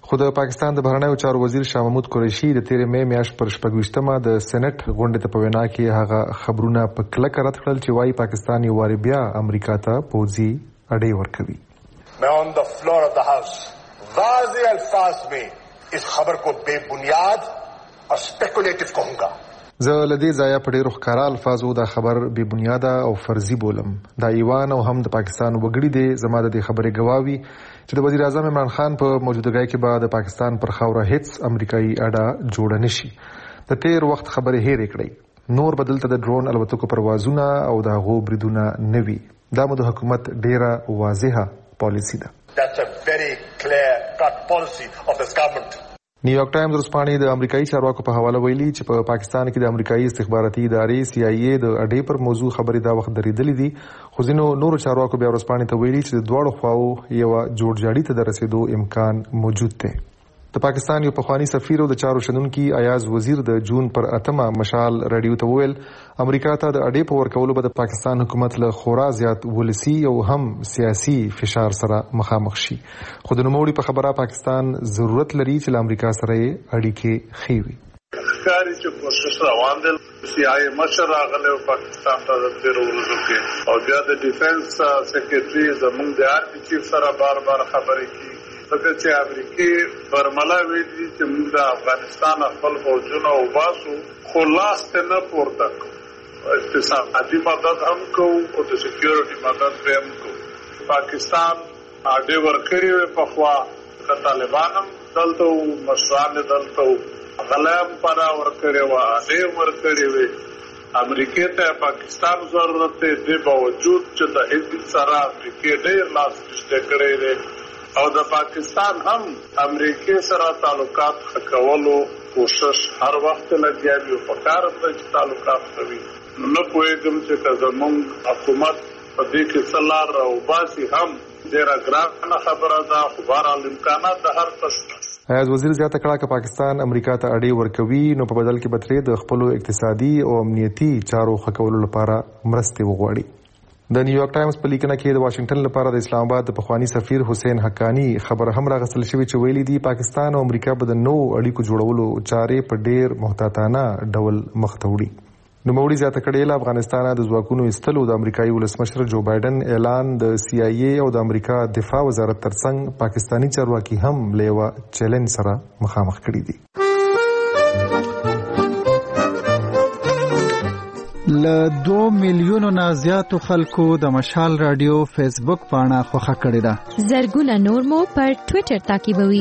Speaker 4: خو د پاکستان د بهرنیو چارو وزیر شاه محمود قریشي د تیرې مې میاشت پر 26مه د سېنات غونډې ته په وینا کې هغه خبرونه په کلکه رد کړل چې وايي پاکستان یو واري بیا امریکا ته پوځي اډې ورکوي.
Speaker 6: मैं on the floor of the house वाज़ेह अल्फाज में इस खबर को बेबुनियाद और स्पेकुलेटिव कहूंगा.
Speaker 4: زه لدې ځایه په ډېرو ښکاره الفاظو دا خبر بې بنیاده او فرضي بولم. دا ایوان او هم د پاکستان وګړي دی زما د دې خبرې ګواوي چې د وزیر اعظم عمران خان په موجودګۍ کې به د پاکستان پر خاوره هیڅ امریکایي اډه جوړه نشي. د تیر وخت خبرې هېرې کړئ. نور بدلته د ډرون الوتکو پروازونه او د هغو بریدونه نه وي. دا مو د حکومت ډېره واضحه پالیسي ده.
Speaker 6: That's a very clear cut policy of this government.
Speaker 4: نیویارک ټایمز ورځپاڼې د امریکایي چارواکو په حواله ویلي چې په پاکستان کې د امریکایي استخباراتي ادارې CIA د اډې پر موضوع خبرې دا وخت درېدلې دي، خو ځینو نورو چارواکو بیا ورځپاڼې ته ویلي چې د دواړو خواو یوه جوړجاړي ته د رسېدو امکان موجود دی. د پاکستان یو پخوانی سفیر او د چارو شنونکي ایاز وزیر د جون پر 8 مشال رادیو ته وویل امریکا ته د اډې په ورکولو به د پاکستان حکومت له خورا زیات ولسی او هم سیاسي فشار سره مخامخ شي. خو د نوموړي په خبره پاکستان ضرورت لري چې له امریکا سره اړیکې ښې وي.
Speaker 7: ښکاري چې کوشش روان دی. CIA مشر راغلی و پاکستان ته د تېرو ورځو کې او بیا د ډیفنس سیکرټري زموږ د آرمي چیف سره بار بار خبرې کوي ځکه چې امریکې برملا ویلي چې موږ د افغانستان خپل فوجونه وباسو خو لاس ته نه پورته کوو. اقتصادي مدد هم کوو او د سکیورټي مدد به هم کوو. پاکستان اډې ورکړې وې پخوا که طالبان هم دلته وو مشران دلته وو غلام پناه ورکړې وه اډې ورکړې وې. امریکې ته پاکستان ضرورت دی دې باوجود چې د هند سره امریکې ډېر لاس نږدې کړی دی او د پاکستان هم امریکې سره تعلقات ښه کولو کوشش هر وخت لګیا وي او پکار ده چې تعلقات ښه وي. نه پوهېږم چې که زموږ حکومت په دې کې څه لار راوباسي هم ډېره ګرانه خبره ده خو بهرحال امکانات د هر څه شته.
Speaker 4: ایاز وزیر زیاته کړه که پاکستان امریکا ته اډې ورکوي نو په بدل کې به ترې د خپلو اقتصادي او امنیتي چارو ښه کولو لپاره مرستې وغواړي. د نیویارک ټایمز په لیکنه کې د واشنگټن لپاره د اسلام آباد د پخوانی سفیر حسین حقانی خبر هم راغستل شوی چې ویلي دی پاکستان او امریکا به د نوو اړیکو جوړولو چارې په ډیر محتاطانه ډول مخ ته وړي. نوموړي زیاته کړې له افغانستان د ځواکونو ایستلو د امریکایي ولسمشر جو بایدن اعلان د CIA او د امریکا دفاع وزارت ترڅنګ پاکستانی چارواکي هم له یوه چیلنج سره مخامخ کړي دي.
Speaker 12: له 2 میلیونو نه زیاتو خلکو د مشال رادیو فیسبوک پاڼه خوښه کړې ده.
Speaker 1: زرګونه نور مو پر ټوئیټر تعقیبوي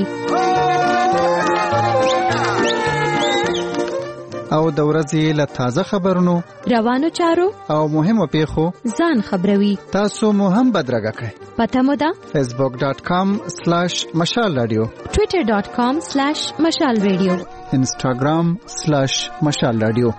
Speaker 12: او د ورځې له تازه خبرونو
Speaker 1: روانو چارو او
Speaker 12: مهمو پیښو
Speaker 1: ځان خبروي.
Speaker 12: تاسو مو هم بدرګه کړئ.
Speaker 1: پته مو ده
Speaker 12: facebook.com/مشال رادیو
Speaker 1: twitter.com/مشال رادیو
Speaker 12: instagram/مشال رادیو.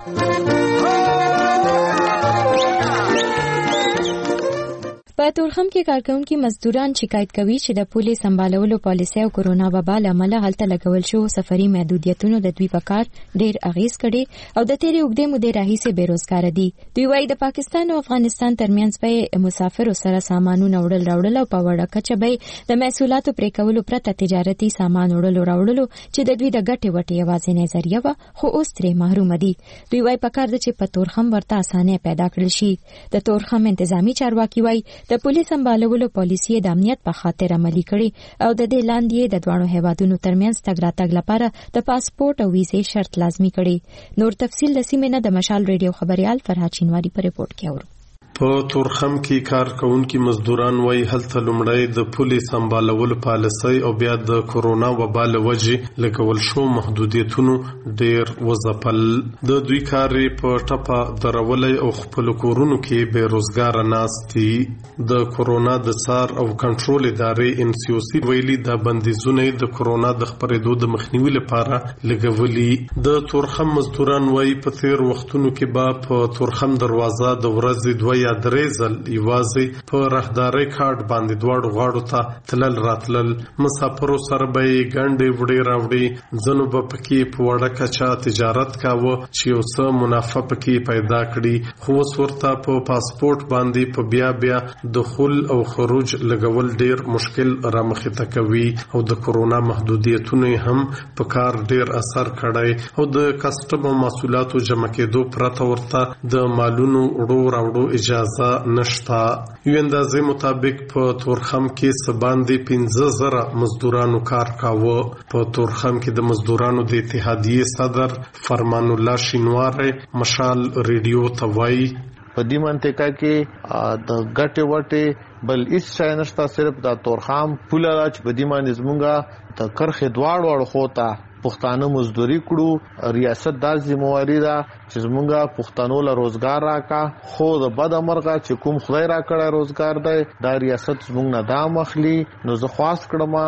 Speaker 1: په تورخم کې کارکونکي مزدوران شکایت کوي چې د پولې سمبالولو پالیسي او کرونا وبا له امله هلته لګول شو سفري محدودیتونو د دوی په کار ډېر اغیز کړي او د تیرې اوږدې مودې راهیسې بیروزګار دي. دوی وايي د پاکستان او افغانستان ترمنځ به مسافرو سره سامانونه وړل او په وړه کچه به د محصولاتو پرې کولو پرته تجارتي سامان وړلو چې د دوی د ګټې وټې یوازینۍ ذریعه وه خو اوس ترې محروم دي. دوی وايي پکار ده چې په تورخم ورته اسانه پیدا کړل شي. د تورخم انتظامی چارواکي وايي د پولیس سمبالولو پالیسي د امنیت په خاطر عملي کړي او د دې لاندې د دوه هیوادونو ترمنځ تګ راتګ لپاره د پاسپورت او ویزې شرط لازمي کړي. نور تفصیل لسیمه نه د مشال ریډیو خبريال فرحات چینواری په ریپورت کې اورو.
Speaker 8: په تورخم کې کار کوونکي مزدوران وایي هلته لومړی د پولې سمبالولو پالیسۍ او بیا د کرونا وبا له وجې لګول شو محدودیتونو ډېر وځپل. د دوی کار په ټپه درولی او خپلو کورونو کې بېروزګاره ناست دي. د کرونا د څار او کنټرول ادارې NCOC ویلي دا بندیزونه د کرونا د خپرېدو د مخنیوي لپاره لګولي. د تورخم مزدوران وایي په تیر وختونو کې به په تورخم دروازه د ورځې 2 یا 3 ځل یوازې په راهداري کارت باندې دواړو غاړو ته تلل راتلل. مسافرو سره به ګڼې وړې راوړي، ځنو به پکې په وړه کچه تجارت کاوه چې یو څه منافع پکې پیدا کړي، خو اوس ورته په پاسپورت باندې په بیا دخول او خروج لګول ډیر مشکل رامخې ته کوي او د کورونا محدودیتونو هم په کار ډیر اثر کړی او د کسټم محصولاتو جمع کېدو پرته ورته د مالونو وړو راوړو اجازه نشته. یو اندازې مطابق په تورخم کې سباندې 15,000 مزدورانو کار کاوه. په تورخم کې د مزدورانو د اتحادیې صدر فرمان الله شینواری مشال ریډیو ته وایي
Speaker 3: په دې منطقه کې د ګټې وټې بل هیڅ شی نشته، صرف د تورخم پوله ده چې په دې باندې زمونږ د کرښې دواړو اړخو ته پښتانه مزدوري کړو. ریاست دا ذمہواری ده چې زمونږ پښتنو له روزګار راکا، خو د بد مرغه چې کوم خدای را کړی روزګار دی دا ریاست زمونږ نه دا مخلي. نو زه خواست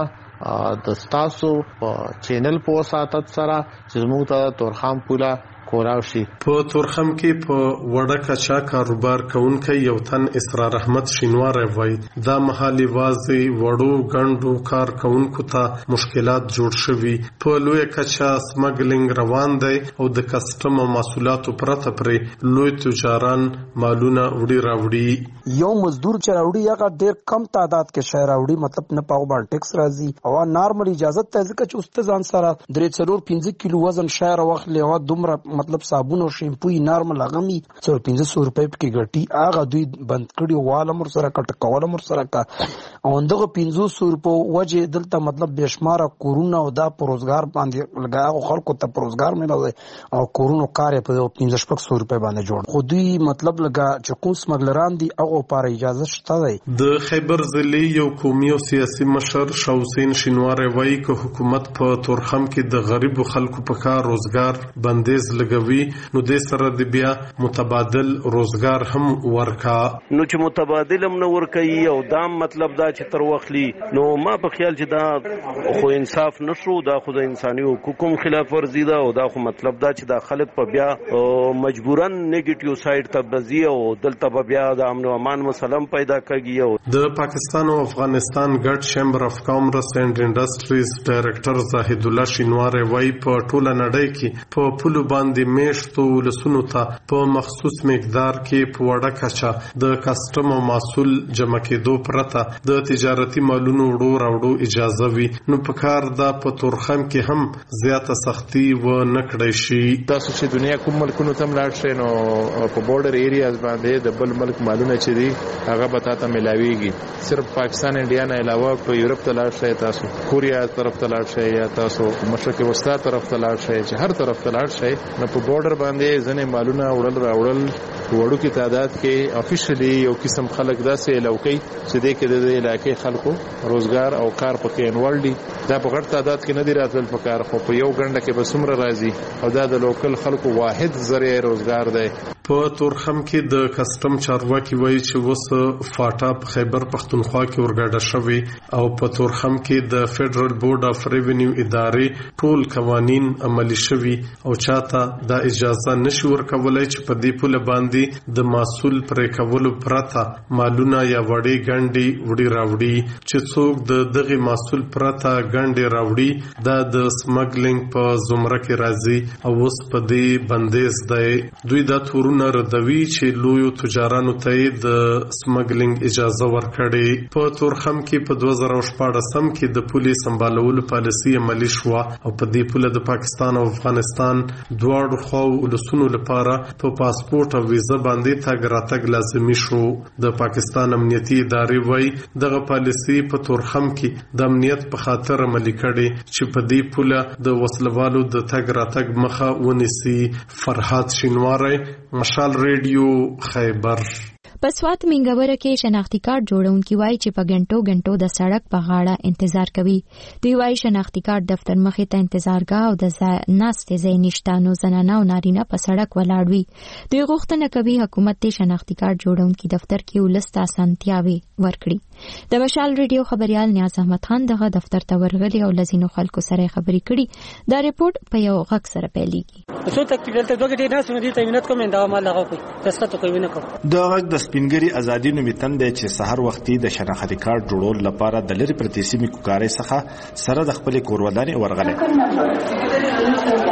Speaker 3: کړم د ستاسو په چینل په وساتت سره چې زمونږ ته تورخم پوله کوراوشي.
Speaker 8: په تورخم کې په وړه کچا کاروبار کوونکی یو تن اسرار احمد شینواری وایي دا مهال یوازې وړو ګڼو کار کوونکو ته مشکلات جوړ شوي. په لوی کچا سمګلینګ روان دی او د کسټم محصولاتو پرته پرې لوی تجاران مالونه وړي راوړي.
Speaker 10: یو مزدور چې راوړي هغه ډیر کم تعداد کې شای راوړي، مطلب نه پاو باندې ټیکس راځي او نارمل اجازه ته ځکه چې استاد ځان سره 3-4-5 کیلو وزن شای راوخلي او دومره مطلب صابون او شیمپو نارمل غمي 400 روپے کې ګټي هغه دوی بند کړي واله مر سره کټ کوله مر سره کا او دغه 500 روپے وجه دلته مطلب بشماره کورونا او دا پروزګار باندې لګا خلکو ته پروزګار ملوي او کورونا کار په 500 روپے باندې جوړ خو دوی مطلب لګا چې کوم سمګلران دي هغه پر اجازه شته دی.
Speaker 8: د خیبر ضلع یو قومي او سیاسي مشر شاوسین شینواری وایي چې حکومت په تورخم کې د غریب خلکو په کار روزګار بندیز لګوي نو د سره د بیا متبادل روزګار هم ورکا.
Speaker 11: نو چې متبادل هم نه ورکي او دا مطلب دا چې تر وخلی نو ما په خیال چې دا خو انصاف نشو، دا خو د انساني حقوقو خلاف ورزي ده او دا خو مطلب دا چې دا خلک په بیا مجبورن نیگیټیو سایډ ته بزي او دلته بیا د امن او امان مسلم پیدا کیږي.
Speaker 8: د پاکستان او افغانستان ګډ چیمبر اف کامرس اینڈ انډستریز ډایریکټر زاهد الله شینواری وایي په ټوله نړۍ کې په پلو باندې میشتو ولسونو ته په مخصوص مقدار کې په وړه کچه د کسټم محصول جمع کېدو پرته د تجارتي مالونو وړو راوړو اجازه وي. نو په کار دا په تورخم کې هم زیاته سختی و نه کړی شي.
Speaker 24: تاسو چې دنیا کوم ملکونو ته لاړ شئ نو په بورډر ایریاز باندې د بل ملک مالونه چې دي هغه به تاسو ملاويږي. صرف پاکستان انډیا نه علاوه په یورپ ته لاړ شئ، تاسو کوریا طرف ته لاړ شئ یا تاسو مشرق وسطا طرف ته لاړ شئ، چې هر طرف ته لاړ شئ نو په بورډر باندې ځنې مالونه وړل راوړل وړو کې تعداد کې افیشلی یو قسم خلک داسې لوکي چې د کې د علاقې خلکو روزګار او کار پکې انول دي. دا په غټ تعداد کې نه دی راتل په کار، خو په یو غنډه کې به څومره راځي او دا د لوکل خلکو واحد ذریعہ روزګار دی.
Speaker 8: په تورخم کې د کسټم چارواکي وایي چې وس فاټا په خیبر پختونخوا کې ورګډه شوی او په تورخم کې د فدرل بورډ اف ریونیو ادارې ټول قوانین عملی شوی او چاته دا اجازه نشي ورکولای چې په دې پوله باندې د محصول پرې کولو پرته مالونه یا وړي ګڼډي وړي راوړي. چې څوک د دغه محصول پرته ګڼډي راوړي دا د سمګلینګ په زمره کې راځي او اوس په دې بندیز دی. دوی دا تورونه ردوي چې لویو تجارانو ته د سمګلینګ اجازه ورکړي. په تورخم کې په 2014 کې د پولیس سمبالولو پالیسي عملی شو او په دې پوله د پاکستان او افغانستان دواړو خو ولسونو لپاره په پاسپورت او ویزه باندې تګ راتګ لازمي شو. د پاکستان امنیتي ادارې وایي دغه پالیسي په تورخم کې د امنیت په خاطر عملی کړي چې په دې پوله د وسلوالو د تګ راتګ مخه ونیسي. فرحات شینواری مشال ریډیو خیبر.
Speaker 1: په سوات منګوره کې شناختی کارت جوړونکي وایي چې په غنټو د سړک په غاړه انتظار کوي. دوی وایي شناختی کارت دفتر مخې ته انتظارګاه او د ناستې ځای نشته، نو زنانه او نارینه په سړک ولاړ وي. دوی غوښتنه کوي حکومت ته شناختی کارت جوړونکي دفتر کې ولس ته اسانتیاوي ورکړي. د مشال ریډیو خبريال نیاز احمد خان دغه دفتر ته ورغلی او لزینو خلکو سره خبرې کړي. دا ریپورت په یو غږ سره پیلېږي.
Speaker 9: څو تک دلته دوه غټې نه سونه دي ته مينت کوم دا مال هغه کوي تاسو ته کوي نه کوم.
Speaker 13: د غږ د سپینګری ازادي نومیتن د چې سحر وختي د شناختی کارت جوړول لپاره د لری پرتی سیمې کوکارې څخه سره د خپل کورودانې ورغله.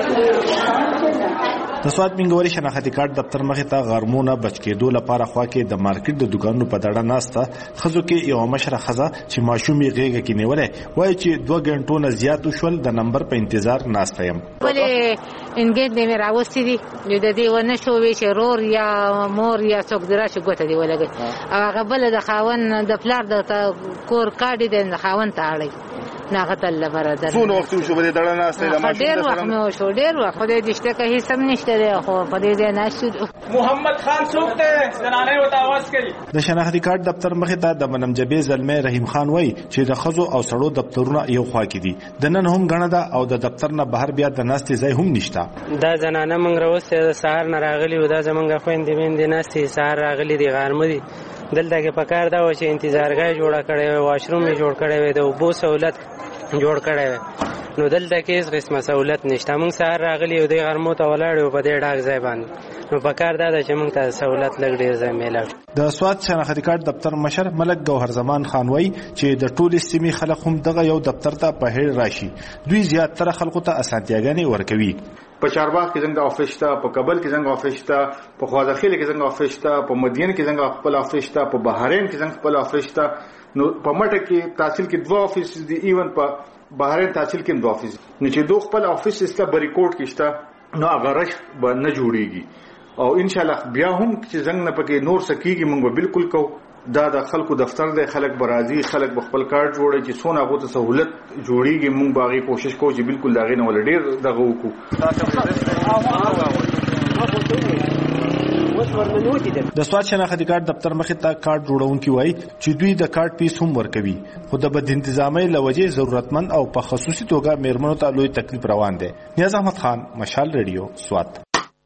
Speaker 13: د سواد منګوري شناختی کارت دفتر مخې ته غرمونه بچ کېدو لپاره خوا کې د مارکیټ د دکانونو په دړه ناسته خزو کې یو مشره خزه چې ماشومې غېږه کې نیولې وایي چې 2 غنټو نه زیات وشول د نمبر په انتظار ناسته یم.
Speaker 14: ولې انګېټ دې مې راوستي دي نو د دې ونه شوې چې رور یا مور یا څوک درا چې ګوته دی ولګي او هغه بل د خاون د پلار د کور کاډي د خاون ته اړي ناغتل لبرادر.
Speaker 15: څو وخت شو بده دړه ناسته د ماشوم
Speaker 14: ډېر وخت مې شو ډېر وخت خدای دې شته که هیڅ هم نشته دی خو په دې ځای ناشته.
Speaker 25: محمد خان څوک دی زنانه وته आवाज کوي.
Speaker 13: د شناختی کارت دفتر مخې ته د منمجبې زلمه رحیم خان وایي چې د خزو او سړو دفترونه یو خوا کې دي د نن هم غنه ده او د دفتر نه بهر بیا د ناستې ځای هم نشته.
Speaker 25: دا زنانه مونږ راوسته د سهار نه راغلي و دا زمونږ خويندې ویندې ناستې سهار راغلي دي غرمه دي دلته کې پکار دا و چې انتظارګاه جوړه کړې و واشروم یې جوړ کړی و د اوبو سہولت جوړ کړی و نو دلته کې هیڅ قسمه سہولت نشته. موږ سهار راغلي او د غرمو ته ولاړ یو په دې ډاک ځای باندې نو پکار دا چې موږ ته سہولت لږ ډېر ځای میلاو.
Speaker 13: د سواد شناختی کارت دفتر مشر ملک گوهر زمان خان وایي چې د ټولې سیمې خلک هم دغه یو دفتر ته په هیر راشي. دوی زیاتره خلکو ته اسانتیاګانې ورکوي.
Speaker 15: په چارباغ کې څنګه افیس ته په کابل کې څنګه افیس ته په خوازخیل کې څنګه افیس ته په مدین کې څنګه خپل افیس ته په بحرین کې څنګه خپل افیس ته نو په مټه کې تحصیل کې 2 افیس دي ایون په بحرین تحصیل کې 2 افیس نو چې دوه خپل افیس استه بریکوټ کې شته نو هغه رش به نه جوړيږي او ان شاء الله بیا هم چې څنګه نه پکې نور سکیږي موږ بالکل کو دا د خلکو دفتر دی خلک برازي خلک خپل کارت جوړي چې څونه غو ته سہولت جوړيږي موږ باغی کوشش کوو چې بالکل داغې نه ول ډیر دغه وکړو.
Speaker 13: د سواد شناختی کارت دفتر مخې ته کارت جوړونکي وایي چې دوی د کارت پیس هم ورکوي خو د بد انتظامي لوجې ضرورتمند او په خصوصي توګه میرمنو ته لوی تکلیف روان دي. نیاز احمد خان مشال ریډیو سواد.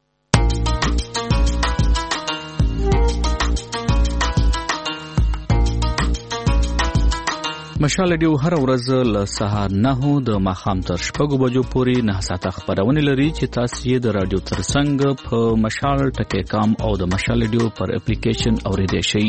Speaker 26: مشال ډیو هر ورځ له سهار 9 د ماښام تر 6 بجو پورې 9 ساعته خبرونه لري چې تاسو یې د رادیو ترڅنګ په مشال ټکی کام او د مشال ډیو پر اپلیکیشن اوریدئ شئ.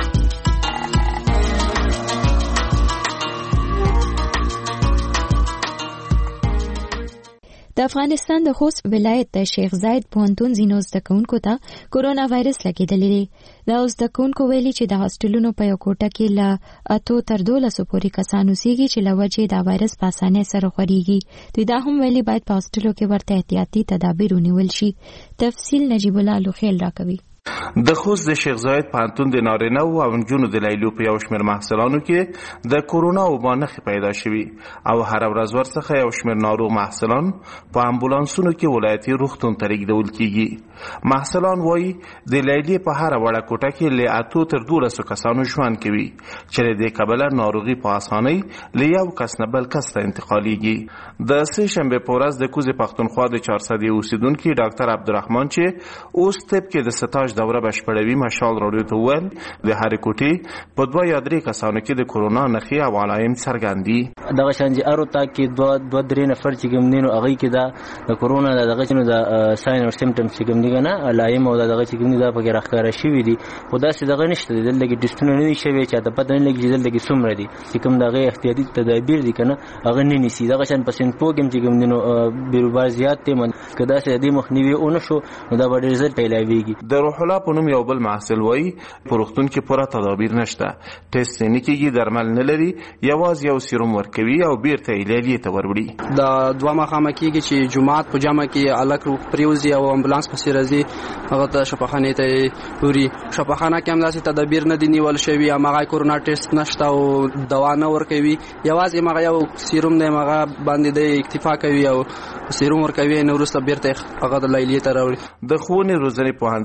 Speaker 1: د افغانستان د خوست ولایت د شیخ زاید پوهنتون ځینو زده کوونکو ته کورونا وایرس لګېدلی دی. دا زده کوونکو ویلي چې د هاسټلونو په یو کوټه کې له 8 تر 12 پورې کسان اوسېږي چې له وجې دا وایرس په اسانۍ سره خورېږي. دوی دا هم ویلي باید په هاسټلو کې ورته احتیاطي تدابیر ونیول شي. تفصیل نجیب الله لوخیل راکوي.
Speaker 27: د خوست د شیخ زاید پوهنتون د نارینه او نجونو د لیلیو په یو شمېر محصلانو کې د کورونا وبا نښې پیدا شوي او هر ورځ ورڅخه یو شمېر ناروغ محصلان په امبولانسونو کې ولایتي روغتون ته لیږدول کېږي. محصلان وایي د لیلیې په هره وړه کوټه کې له 8 تر 12 کسانو ژوند کوي چې له دې کبله ناروغي په اسانۍ له یو کس نه بل کس ته انتقالېږي. د سې شنبې په ورځ د کوزې پښتونخوا د 400 اوسېدونکي ډاکټر عبدالرحمن چې اوس طب کې د ستاج دوره بشپړوي مشال راډیو ته وویل د هرې کوټې په 2 یا 3 کسانو کې د کورونا نښې او علائم څرګند دي.
Speaker 28: دغه شان چې ارو تا کې 2-3 نفر چې کوم دي نو هغه کې د کورونا دغه چې نو د ساين او سیمټمز چې کوم دي کنه علائم او دغه چې کوم دي دا پکې راخاره شوي دي خو دا څه دغه نشته دي دلته کې ټیسټونه نه شوي چې د پته نه لګي چې دلته کې څومره دي چې کوم دغه احتیاطي تدابیر دي کنه هغه نه نیسي. دغه شان پسند پوګم چې کوم دي نو بیروبار زیات ته من کدا چې د مخنیوي او نشو نو دا ډېر زر پیلاویږي.
Speaker 27: د روح الله په نوم یو بل محصل وایي په روغتون کې پوره تدابیر نشته ټیسټ نه کیږي درمل نه لري یوازې یو سیروم ورکوي او بیرته لیلیې ته وروړي.
Speaker 29: د دوه مخامه کیږي چې جمعات په جمع کې الک روغ پریوزي او امبولانس پسې راځي هغه ته شفاخانه ته پوری شفاخانه کې هم داسې تدابیر نه دي نیول شوی هغه کورونا ټیسټ نشته او دوا نه ورکوي یوازې هغه یو سیروم دی هغه باندې د اکتفا کوي او سیروم ورکوي نو وروسته بیرته هغه د لیلیې ته راوړي.
Speaker 27: د ښوونې روزنې پوهنځي محصل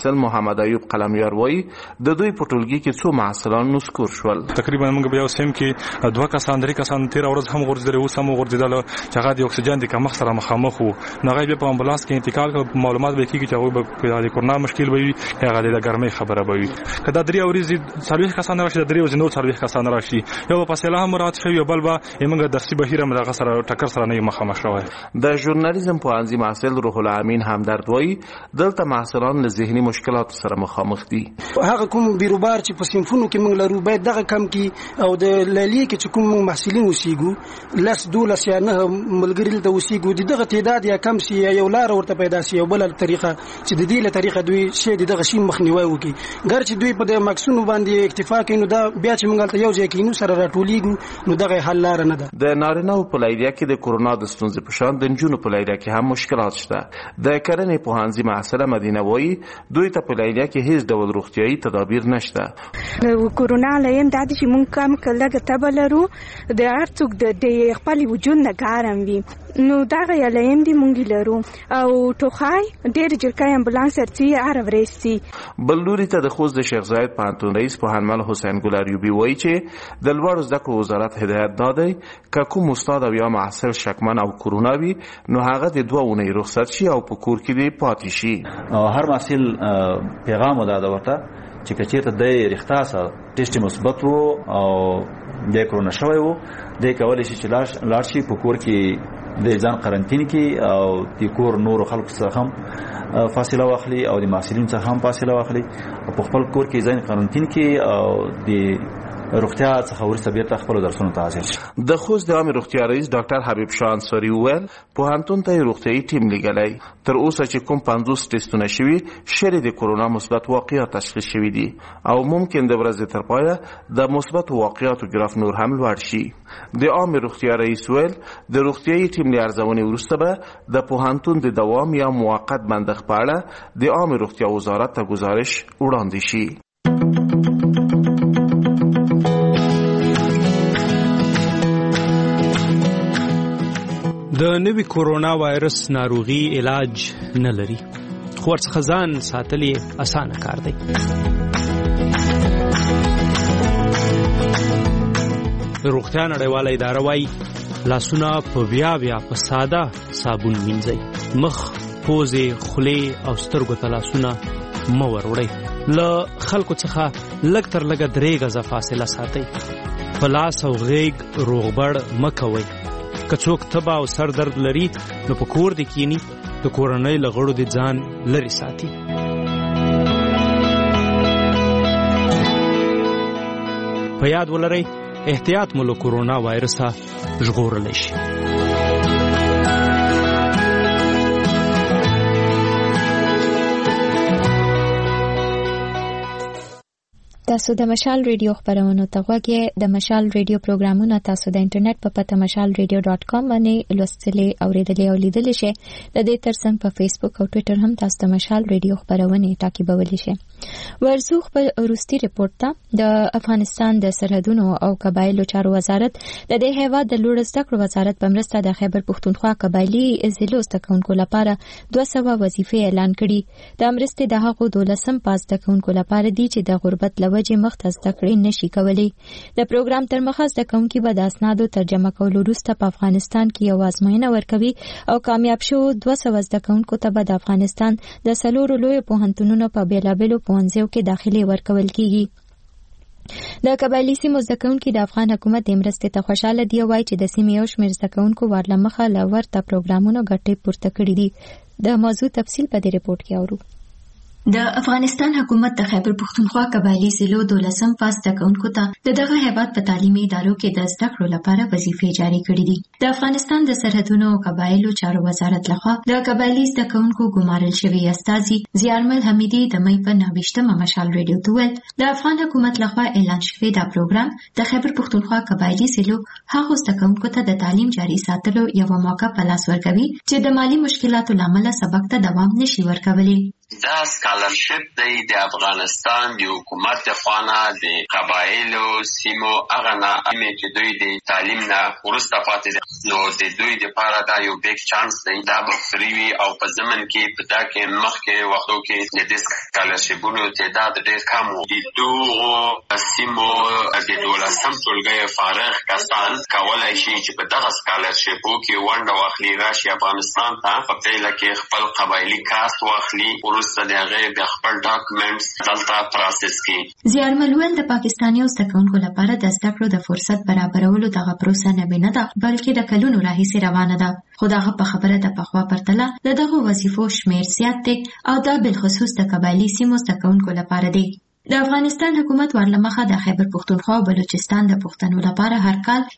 Speaker 27: محصل محمد ایوب قلمیار وایي د دوی په ټولګي کې څو محصلان نسکور شول.
Speaker 5: تقریبا موږ به یو سیم کې 2 کسان 3 کسان تیر ورځ هم غورځېدل، اوس هم غورځېدل چې هغه د اکسیجن د کمښت سره مخامخ وو. نو هغه په امبولانس کې انتقال کړ، معلومات به کیږي چې هغه د کورونا مشکل وي یا هغه د ګرمۍ خبره به وي. کدا 3 ورځې 40 کسان راشي، 3 ورځې نور 40 کسان راشي، یو په فاصله هم مراد شوی، بل به موږ درسي بهیر هم دغه سره ټکر سره نه مخامخ شوی.
Speaker 27: د ژورنالیزم پوهنځي محصل روح الامین همدرد وایي دلته محصلان له ذهني مشکلاتو سره مخامخ دي.
Speaker 10: هغه کوم بیروبار چې په صنفونو کې موږ لرو باید دغه کم کې او د لیلی کې چې کوم محصلین اوسېږو لس 12 یا 9 ملګري ته اوسېږو، دغه تعداد یا کم شي یا یو لار ورته پیدا شي، یو بل طریقه چې د دې له طریقه دوی شي دغه شی مخنیوي وکړي. ګر چې دوی په د مکسونو باندې اکتفا کوي نو دا بیا چې موږ ته یو ځای کې نو سره راټولېږو نو دغه حل لار نه ده.
Speaker 27: د نارینه په لایریا کې د کورونا د ستونزې په شان د نجونو په لایریا کې هم مشکلات شته. د کرنې پوهنځي محصله مدینه وایي دوی ته په لایریا کې هیڅ ډول روغتیايي تدابیر نشته.
Speaker 16: د کورونا لایم د دې چې موږ کم کله تبه لرو د هرڅوک د خپل وجود نه ګارم وي، نو دا غیا لایم دی مونږ لرو او ټوخای ډېر جلکای امبولانس ارتي هر ورسي.
Speaker 27: بلوري ته د خوست د شیخ زاید پوهنتون رئیس پوهنمل حسین ګل اریوبی وایي چې د لوړو زده کړو وزارت هدایت دادی که کوم استاد او یا محصل شکمن او کورونا وي نو هغه د 2 اونۍ رخصت شي او په کور کې دی پاتې شي.
Speaker 17: هر محصل پیغام ودا ورته چې کچېرته د رختاسه ټیسټ مثبت وو او د کورونا شوی وو د کولای شي چې لاړ شي په کور کې د ځان قرنټین کې او د کور نور خلکو څخه هم فاصله واخلي او د محصلین څخه هم فاصله واخلي او په خپل کور کې ځان قرنټین کې او د روغتیا څخه ورسته بیرته خپل درسونو ته حاضر شي.
Speaker 27: د خوست د عامه روغتیا رئیس ډاکټر حبیب شاه انصاری وویل پوهنتون ته روغتیايي ټیم لګلای تر اوسه چې کوم 50 ټیسټونه شوي شری د کورونا مثبت واقعیت تشخیص شوي دي او ممکن د ورځې تر پایه د مثبت واقعیاتو ګراف نور هم لوړ شي. د عامه روغتیا رئیس ویل د روغتیايي ټیم له ارزونې وروسته به د پوهنتون د دوام یا موقت بندښت په اړه د عامه روغتیا وزارت ته گزارش وړاندې شي.
Speaker 18: د نوي کورونا وایرس ناروغي علاج نه لري، خو ورڅخه ځان ساتل یې اسانه کار دی. د روغتیا نړیواله اداره وایي لاسونه په بیا په ساده صابون مینځئ، مخ، پوزې، خولې او سترګو ته لاسونه مه وروړئ، له خلکو څخه لږ تر لږه 3 غزه فاصله ساتئ، په لاس او غیږ روغبړ مه کوئ. که څوک تبه او سر درد لري نو په کور دی کینی، د کورنۍ له غړو د ځان لري ساتي. په یاد ولرئ احتیاط مو له کورونا وایرسه ژغورلی شي.
Speaker 1: تاسو د مشال ریډیو خبرونه ته غوږی د مشال ریډیو پروګرامونه تاسو د انټرنیټ په پته mashalradio.com باندې لوستلې اوریدلې او لیدلې شئ. د دې ترڅنګ په فیسبوک او ټوئیټر هم تاسو د مشال ریډیو خبرونه تعقیبولی شئ. ورزو خپل روستي ریپورت ته د افغانستان د سرحدونو او قبایلو چارو وزارت د دې هیواد د لوړ زده کړو وزارت په مرسته د خیبر پښتونخوا قبایلی ضلعو زده کوونکو لپاره 200 وظیفې اعلان کړي. د مرستې د هغو 12 پاس زده کوونکو لپاره دي چې د غربت وجه مخته زده کړې نشي کولی. د پروګرام تر مخه زده کوونکي به د اسنادو ترجمه کولو وروسته په افغانستان کې یو ازموینه ورکوي او کامیاب شو 200 زده کوونکو ته به د افغانستان د 4 لویو پوهنتونونو په بیلابیلو پوهنځیو کې داخلي ورکول کیږي. د قبایلی سیمو زده کوونکي د افغان حکومت د مرستې ته خوشاله دي او وايي چې د سیمې یو شمېر زده کوونکو ورله مخه له ورته پروګرامونو ګټې پورته کړي دي. د موضوع تفصیل په دې ریپورت کې اورو. د افغانستان حکومت د خیبر پښتونخوا قبایلی ضلعو 12 پاس زده کوونکو ته دغه هیواد په تعلیمي ادارو کې د زده کړو لپاره وظیفې جاري کړې دي. د افغانستان د سرحدونو او قبایلو چارو وزارت لخوا د قبایلی زده کوونکو ګمارل شوی استازي زیارمل حمیدي د مې په 29مه مشال ریډیو ته ویل د افغان حکومت لخوا اعلان شوی دا پروګرام د خیبر پښتونخوا قبایلی ضلعو هغو زده کوونکو ته د تعلیم جاري ساتلو یو موقع په لاس ورکوي چې د مالی مشکلاتو لامل سبق ته دوام نشي ورکولی.
Speaker 2: دا سکالرشپ دی د افغانستان د حکومت خوانه د قبایلو سیمو هغه نه چې دوی د تعلیم نه ورسته پاتې دي نو د دوی لپاره دا یو بیگ چانس دی دا به فری وي او په زمن کې په دا کې مخکې وختو کې د دې سکالرشپونو تعداد ډېر کم و د دغو سیمو د 12 ټولګي فارغ کسان کولای شي چې په دغه سکالرشپو کې ونډه واخلي راشي افغانستان ته په پیل کې خپل قبایلی کاست واخلي ورسته د هغه د خپل ډاکومېنټس دلته پروسس کړي.
Speaker 1: زیارمل ویل د پاکستاني او زدهکوونکو لپاره د زده کړو د فرصت برابرولو دغه پروسه نه ده بلکې د کلونو راهیسې روانه ده خو دغه په خبره د پخوا پرتله د دغو وظیفو شمیر زیات دی او دا بالخصوص د قبایلي سیمو زدهکوونکو لپاره دی. د افغانستان حکومت ورلمخه د خیبر پختونخوا او بلوچستان د پښتنو لپاره هر کال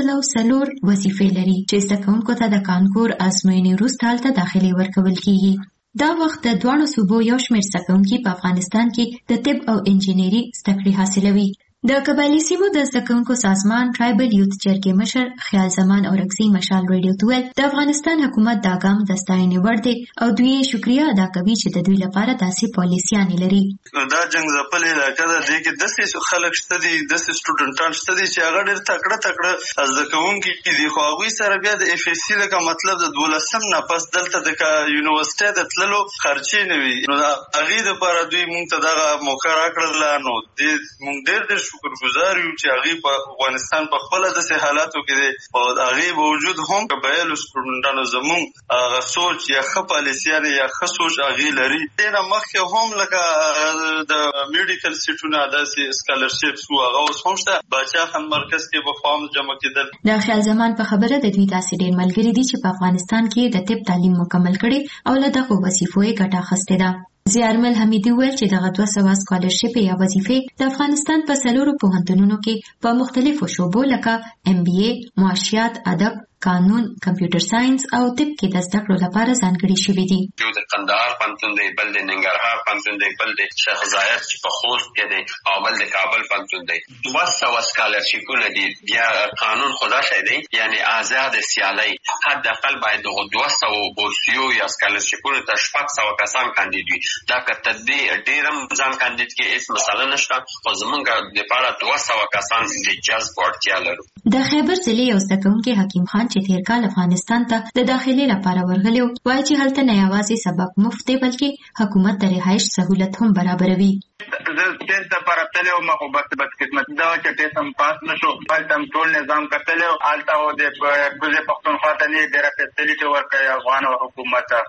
Speaker 1: 104 وظیفې لري چې زدهکوونکو ته د کانکور ازموینې وروسته هلته داخلي ورکول کیږي. دا وخت د دوانو صوبو یو شمېر زدهکوونکي په افغانستان کې د طب او انجینري زده کړې حاصلوي. د قبایلي سیمو د زدهکوونکو سازمان ټرایبل یوت جرګې مشر خیال زمان اورکزي مشال ریډیو ته ویل د افغانستان حکومت دا ګام د ستاینې وړ دی او دوی شکریا ادا کوي چې د دوی لپاره داسې پالیسیانې لري.
Speaker 4: دا جنگ ځپلې علاقه ده دې کې داسې خلک شته دي داسې سټوډنټان شته دي چې هغه ډېر تکړه زدهکوونکي دي خو هغوی سره بیا د اف اس سی لکه مطلب د 12 نه پس دلته د یونیورسټۍ د تللو خرچې نه وي نو هغې دپاره دوی مونږ ته دغه موقع راکړله نو مونږ ډېر شکرګزار یو چې هغې په افغانستان په خپله داسې حالاتو کې دی او هغې باوجود هم قبایلو سټوډنټانو زمونږ هغه سوچ یا ښه پالیسیانې یا ښه سوچ هغې لري. دې نه مخکې هم لکه د میډیکل سیټونه داسې سکالرشپس وو هغه اوس هم شته باچا خان مرکز کې به فارم جمع کېدل. د
Speaker 1: خیال زمان په خبره د دوی داسې ډېر ملګري دي چې په افغانستان کې د طب تعلیم مکمل کړي او له دغو وظیفو یې ګټه اخیستې ده. زیارمل حمیدي ویل چې دغه 200 سکالرشپ یا وظیفې د افغانستان په 4 پوهنتونونو کې په مختلفو شعبو لکه MBA، معاشیات، ادب، قانون، کمپیوټر ساينس او طب کې د زده کړو لپاره ځانګړي شوي دي.
Speaker 2: یو د قندهار پوهنتون دی، بل د ننګرهار پوهنتون دی، بل د شیخ زاید چې په خوست کې دی او بل د کابل پوهنتون دی. 200 سکالرشپونه دي. بیا قانون خدا شي دی یعنی آزاد سیالي حداقل باید د 200 بورسیو یا سکالرشپونو ته 600 کسان کاندید وي. دا کته دې ډیرم ځان کاندید کې هیڅ مسله نشته خو زمونږ لپاره 200 کسان د جذب اړتیا لرو.
Speaker 1: د خیبر ضلع یو زدهکوونکی حکیم خان چې تیر کال افغانستان ته د داخلي لپاره ورغلی وایي چې هلته نه یوازې سبق مفت دی بلکې حکومت د رهایش سهولت هم برابروي.
Speaker 6: زه ټیسټ لپاره تللی وم خو بس قسمت دا وه چې ټیسټ هم پاس نه شو. هلته هم ټول نظام کتلی و هلته و د کوزې پښتونخوا ته نه ډېره فیسیلیټي ورکوي افغان حکومت ته.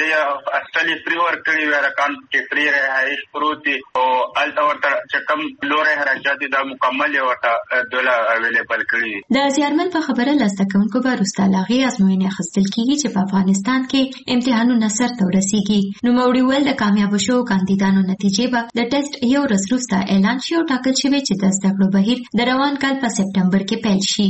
Speaker 6: دې اصلي فری ورکړي وي رقم چې فری رهایش پروت دي او هلته ورته چې کوم لوری حرکات دا مکمل یې ورته دوله اویلیبل کړي.
Speaker 1: د زیارمل په خبره له زده کوونکو به وروسته له هغې ازموینې اخیستل کېږي چې په افغانستان کې امتحانونه سرته ورسېږي. نوموړي وویل د کامیابو شوو کاندیدانو نتیجې به د ټیسټ یو ورځ وروسته اعلان شي او ټاکل شوی چې د زده کړو بهیر د روان کال په سپټمبر کې پیل شي.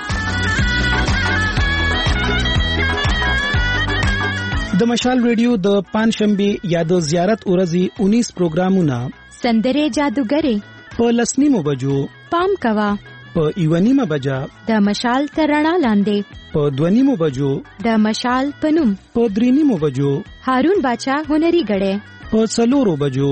Speaker 7: د مشال ریډیو د پنځشنبه یا د زیارت ورځې 19 پروګرامونه
Speaker 1: سندرې جادوګرې
Speaker 7: په 10 بجو
Speaker 1: پام کوا
Speaker 7: په 1 بجا
Speaker 1: د مشال ترڼا لاندې
Speaker 7: په 2 بجو
Speaker 1: د مشال پنوم
Speaker 7: په 3 بجو
Speaker 1: هارون باچا هنري غړې
Speaker 7: په 4 بجو.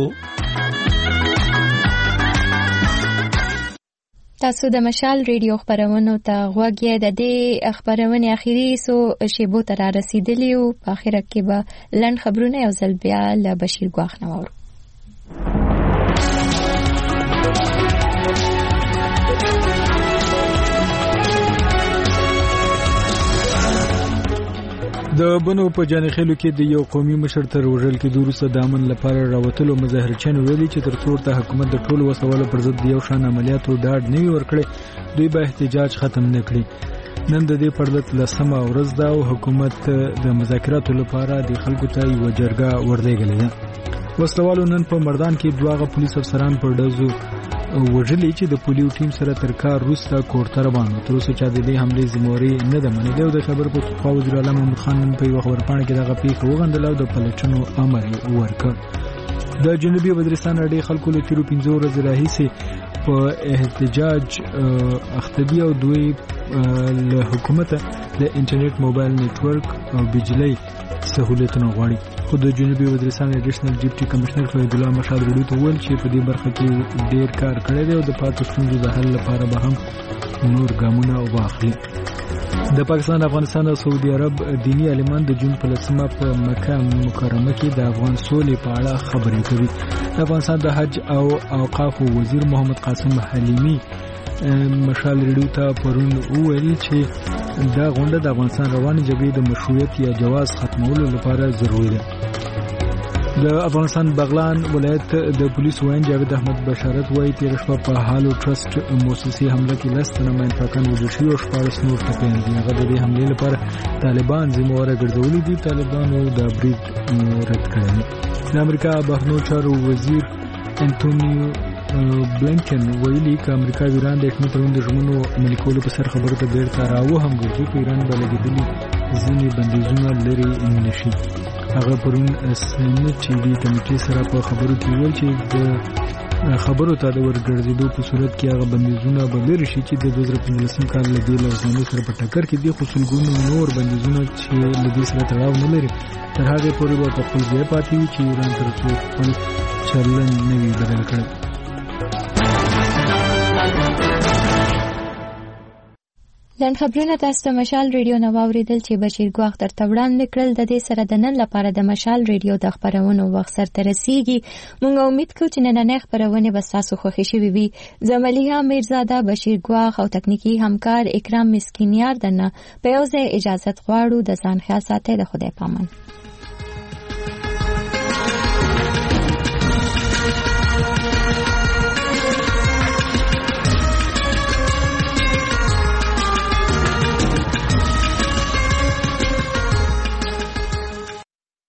Speaker 1: تاسو د مشال ریډیو خبرونو ته غوږ یې. د دې خبرونې اخیری سو شیبو ته را رسیدلی او په اخر کې به لنډ خبرونه یو ځل بیا له بشیر ګواخ نه واورو.
Speaker 19: د بنو په جانخېلو کې د یو قومي مشر تر وژل کې د روسه د امن لپاره راوتلو مظاهرچیانو ویلي چې تر څو ته حکومت د ټولو وسولو پر ضد یو شان عملیاتو ډاډ نه وي ورکړی دوی به احتجاج ختم نه کړي. نن د دې پر ضد 10مه ورځ ده او حکومت د مذاکراتو لپاره د خلکو ته یو جرګه ورلېږلې ده. وسلوالو نن په مردان کې دوه پولیس افسران په ډزو وژلي چې د پولیو ټیم سره تر کار وروسته کور ته روان وو. تر اوسه چا د دې حملې ذمہواري نه ده منلې او د خبر پښتونخوا وزیر اعلی محمود خان نن په یو خبرپاڼه کې دغه پیښه وغندله او د پلټنو امر ورکړ. د جنوبي وزیرستان اړې خلکو له تیرو 15 ورځې راهیسې په احتجاج اخته دي او دوی له حکومت د انټرنیټ موبایل نتورک او بجلی سہولتونه غواړي. خو د جنوبي وزیرستان ایډیشنل ډیپټي کمشنر فیض الله مشال رډو ته ویل چې په دې برخه کې ډیر کار کړی دی او د پاتې ستونزو د حل لپاره به هم نور ګامونه واخلي. د پاکستان، افغانستان او سعودي عرب دینی عالمان د جون په 10 په مکه مکرمه کې د افغان سولې په اړه خبرې کوي. د افغانستان د حج او اوقاف وزیر محمد قاسم حلیمی مشال رډو ته پرون وویل چې دا غونډه د افغانستان روانې جګړې د مشروعیت یا جواز ختمولو لپاره ضروري ده. د افغانستان بغلان ولایت د پولیسو وین جاوید احمد بشارت وایي تیر شپه په هالو ټرست موسسي حمله کې 10 تنه مینپاکان وژل شوي او 14 نور ټپیان دي. هغه د دې حملې لپاره طالبان ذمہواره ګرځولي دي. طالبانو د برید رد کړی. د امریکا بهرنیو چارو وزیر انټونیو بلنکن ویلي چې امریکا ایران د اټومي تړون د ژمنو عملي کولو په سر خبرو ته بیرته راوهم ګرځي چې ایران به لګېدلي ځینې بندیزونه لرې نشي. هغه پرون سنټ ټي وي کمیټې سره په خبرو کې ویل چې د خبرو ته د ورګرځېدو په صورت کې هغه بندیزونه به لرې شي چې د 2015 کال له دې لوزانو سره په ټکر کې دي. خو سلګونو نور بندیزونه چې له دې سره تړاو نه لري تر هغې پورې به په خپل ځای پاتې وي چې ایران تر څو خپل چلند نه وي بدل کړی.
Speaker 1: لنډ خبرونه تاسو ته مشال ریډیو نو واوریدل چې بشیر ګواخ تر وړاندې کړل. د دې سره د نن لپاره د مشال ریډیو د خبرونو وخت سره رسیږي. موږ امید کوو چې نننۍ خبرونه به تاسو خوښ شي وي. زملیها میرزاده، بشیر ګواخ او تکنیکی همکار اکرام مسکینیار دنه په یو ځای اجازه غواړو. د ځان خیال ساتئ. د خدای پامان.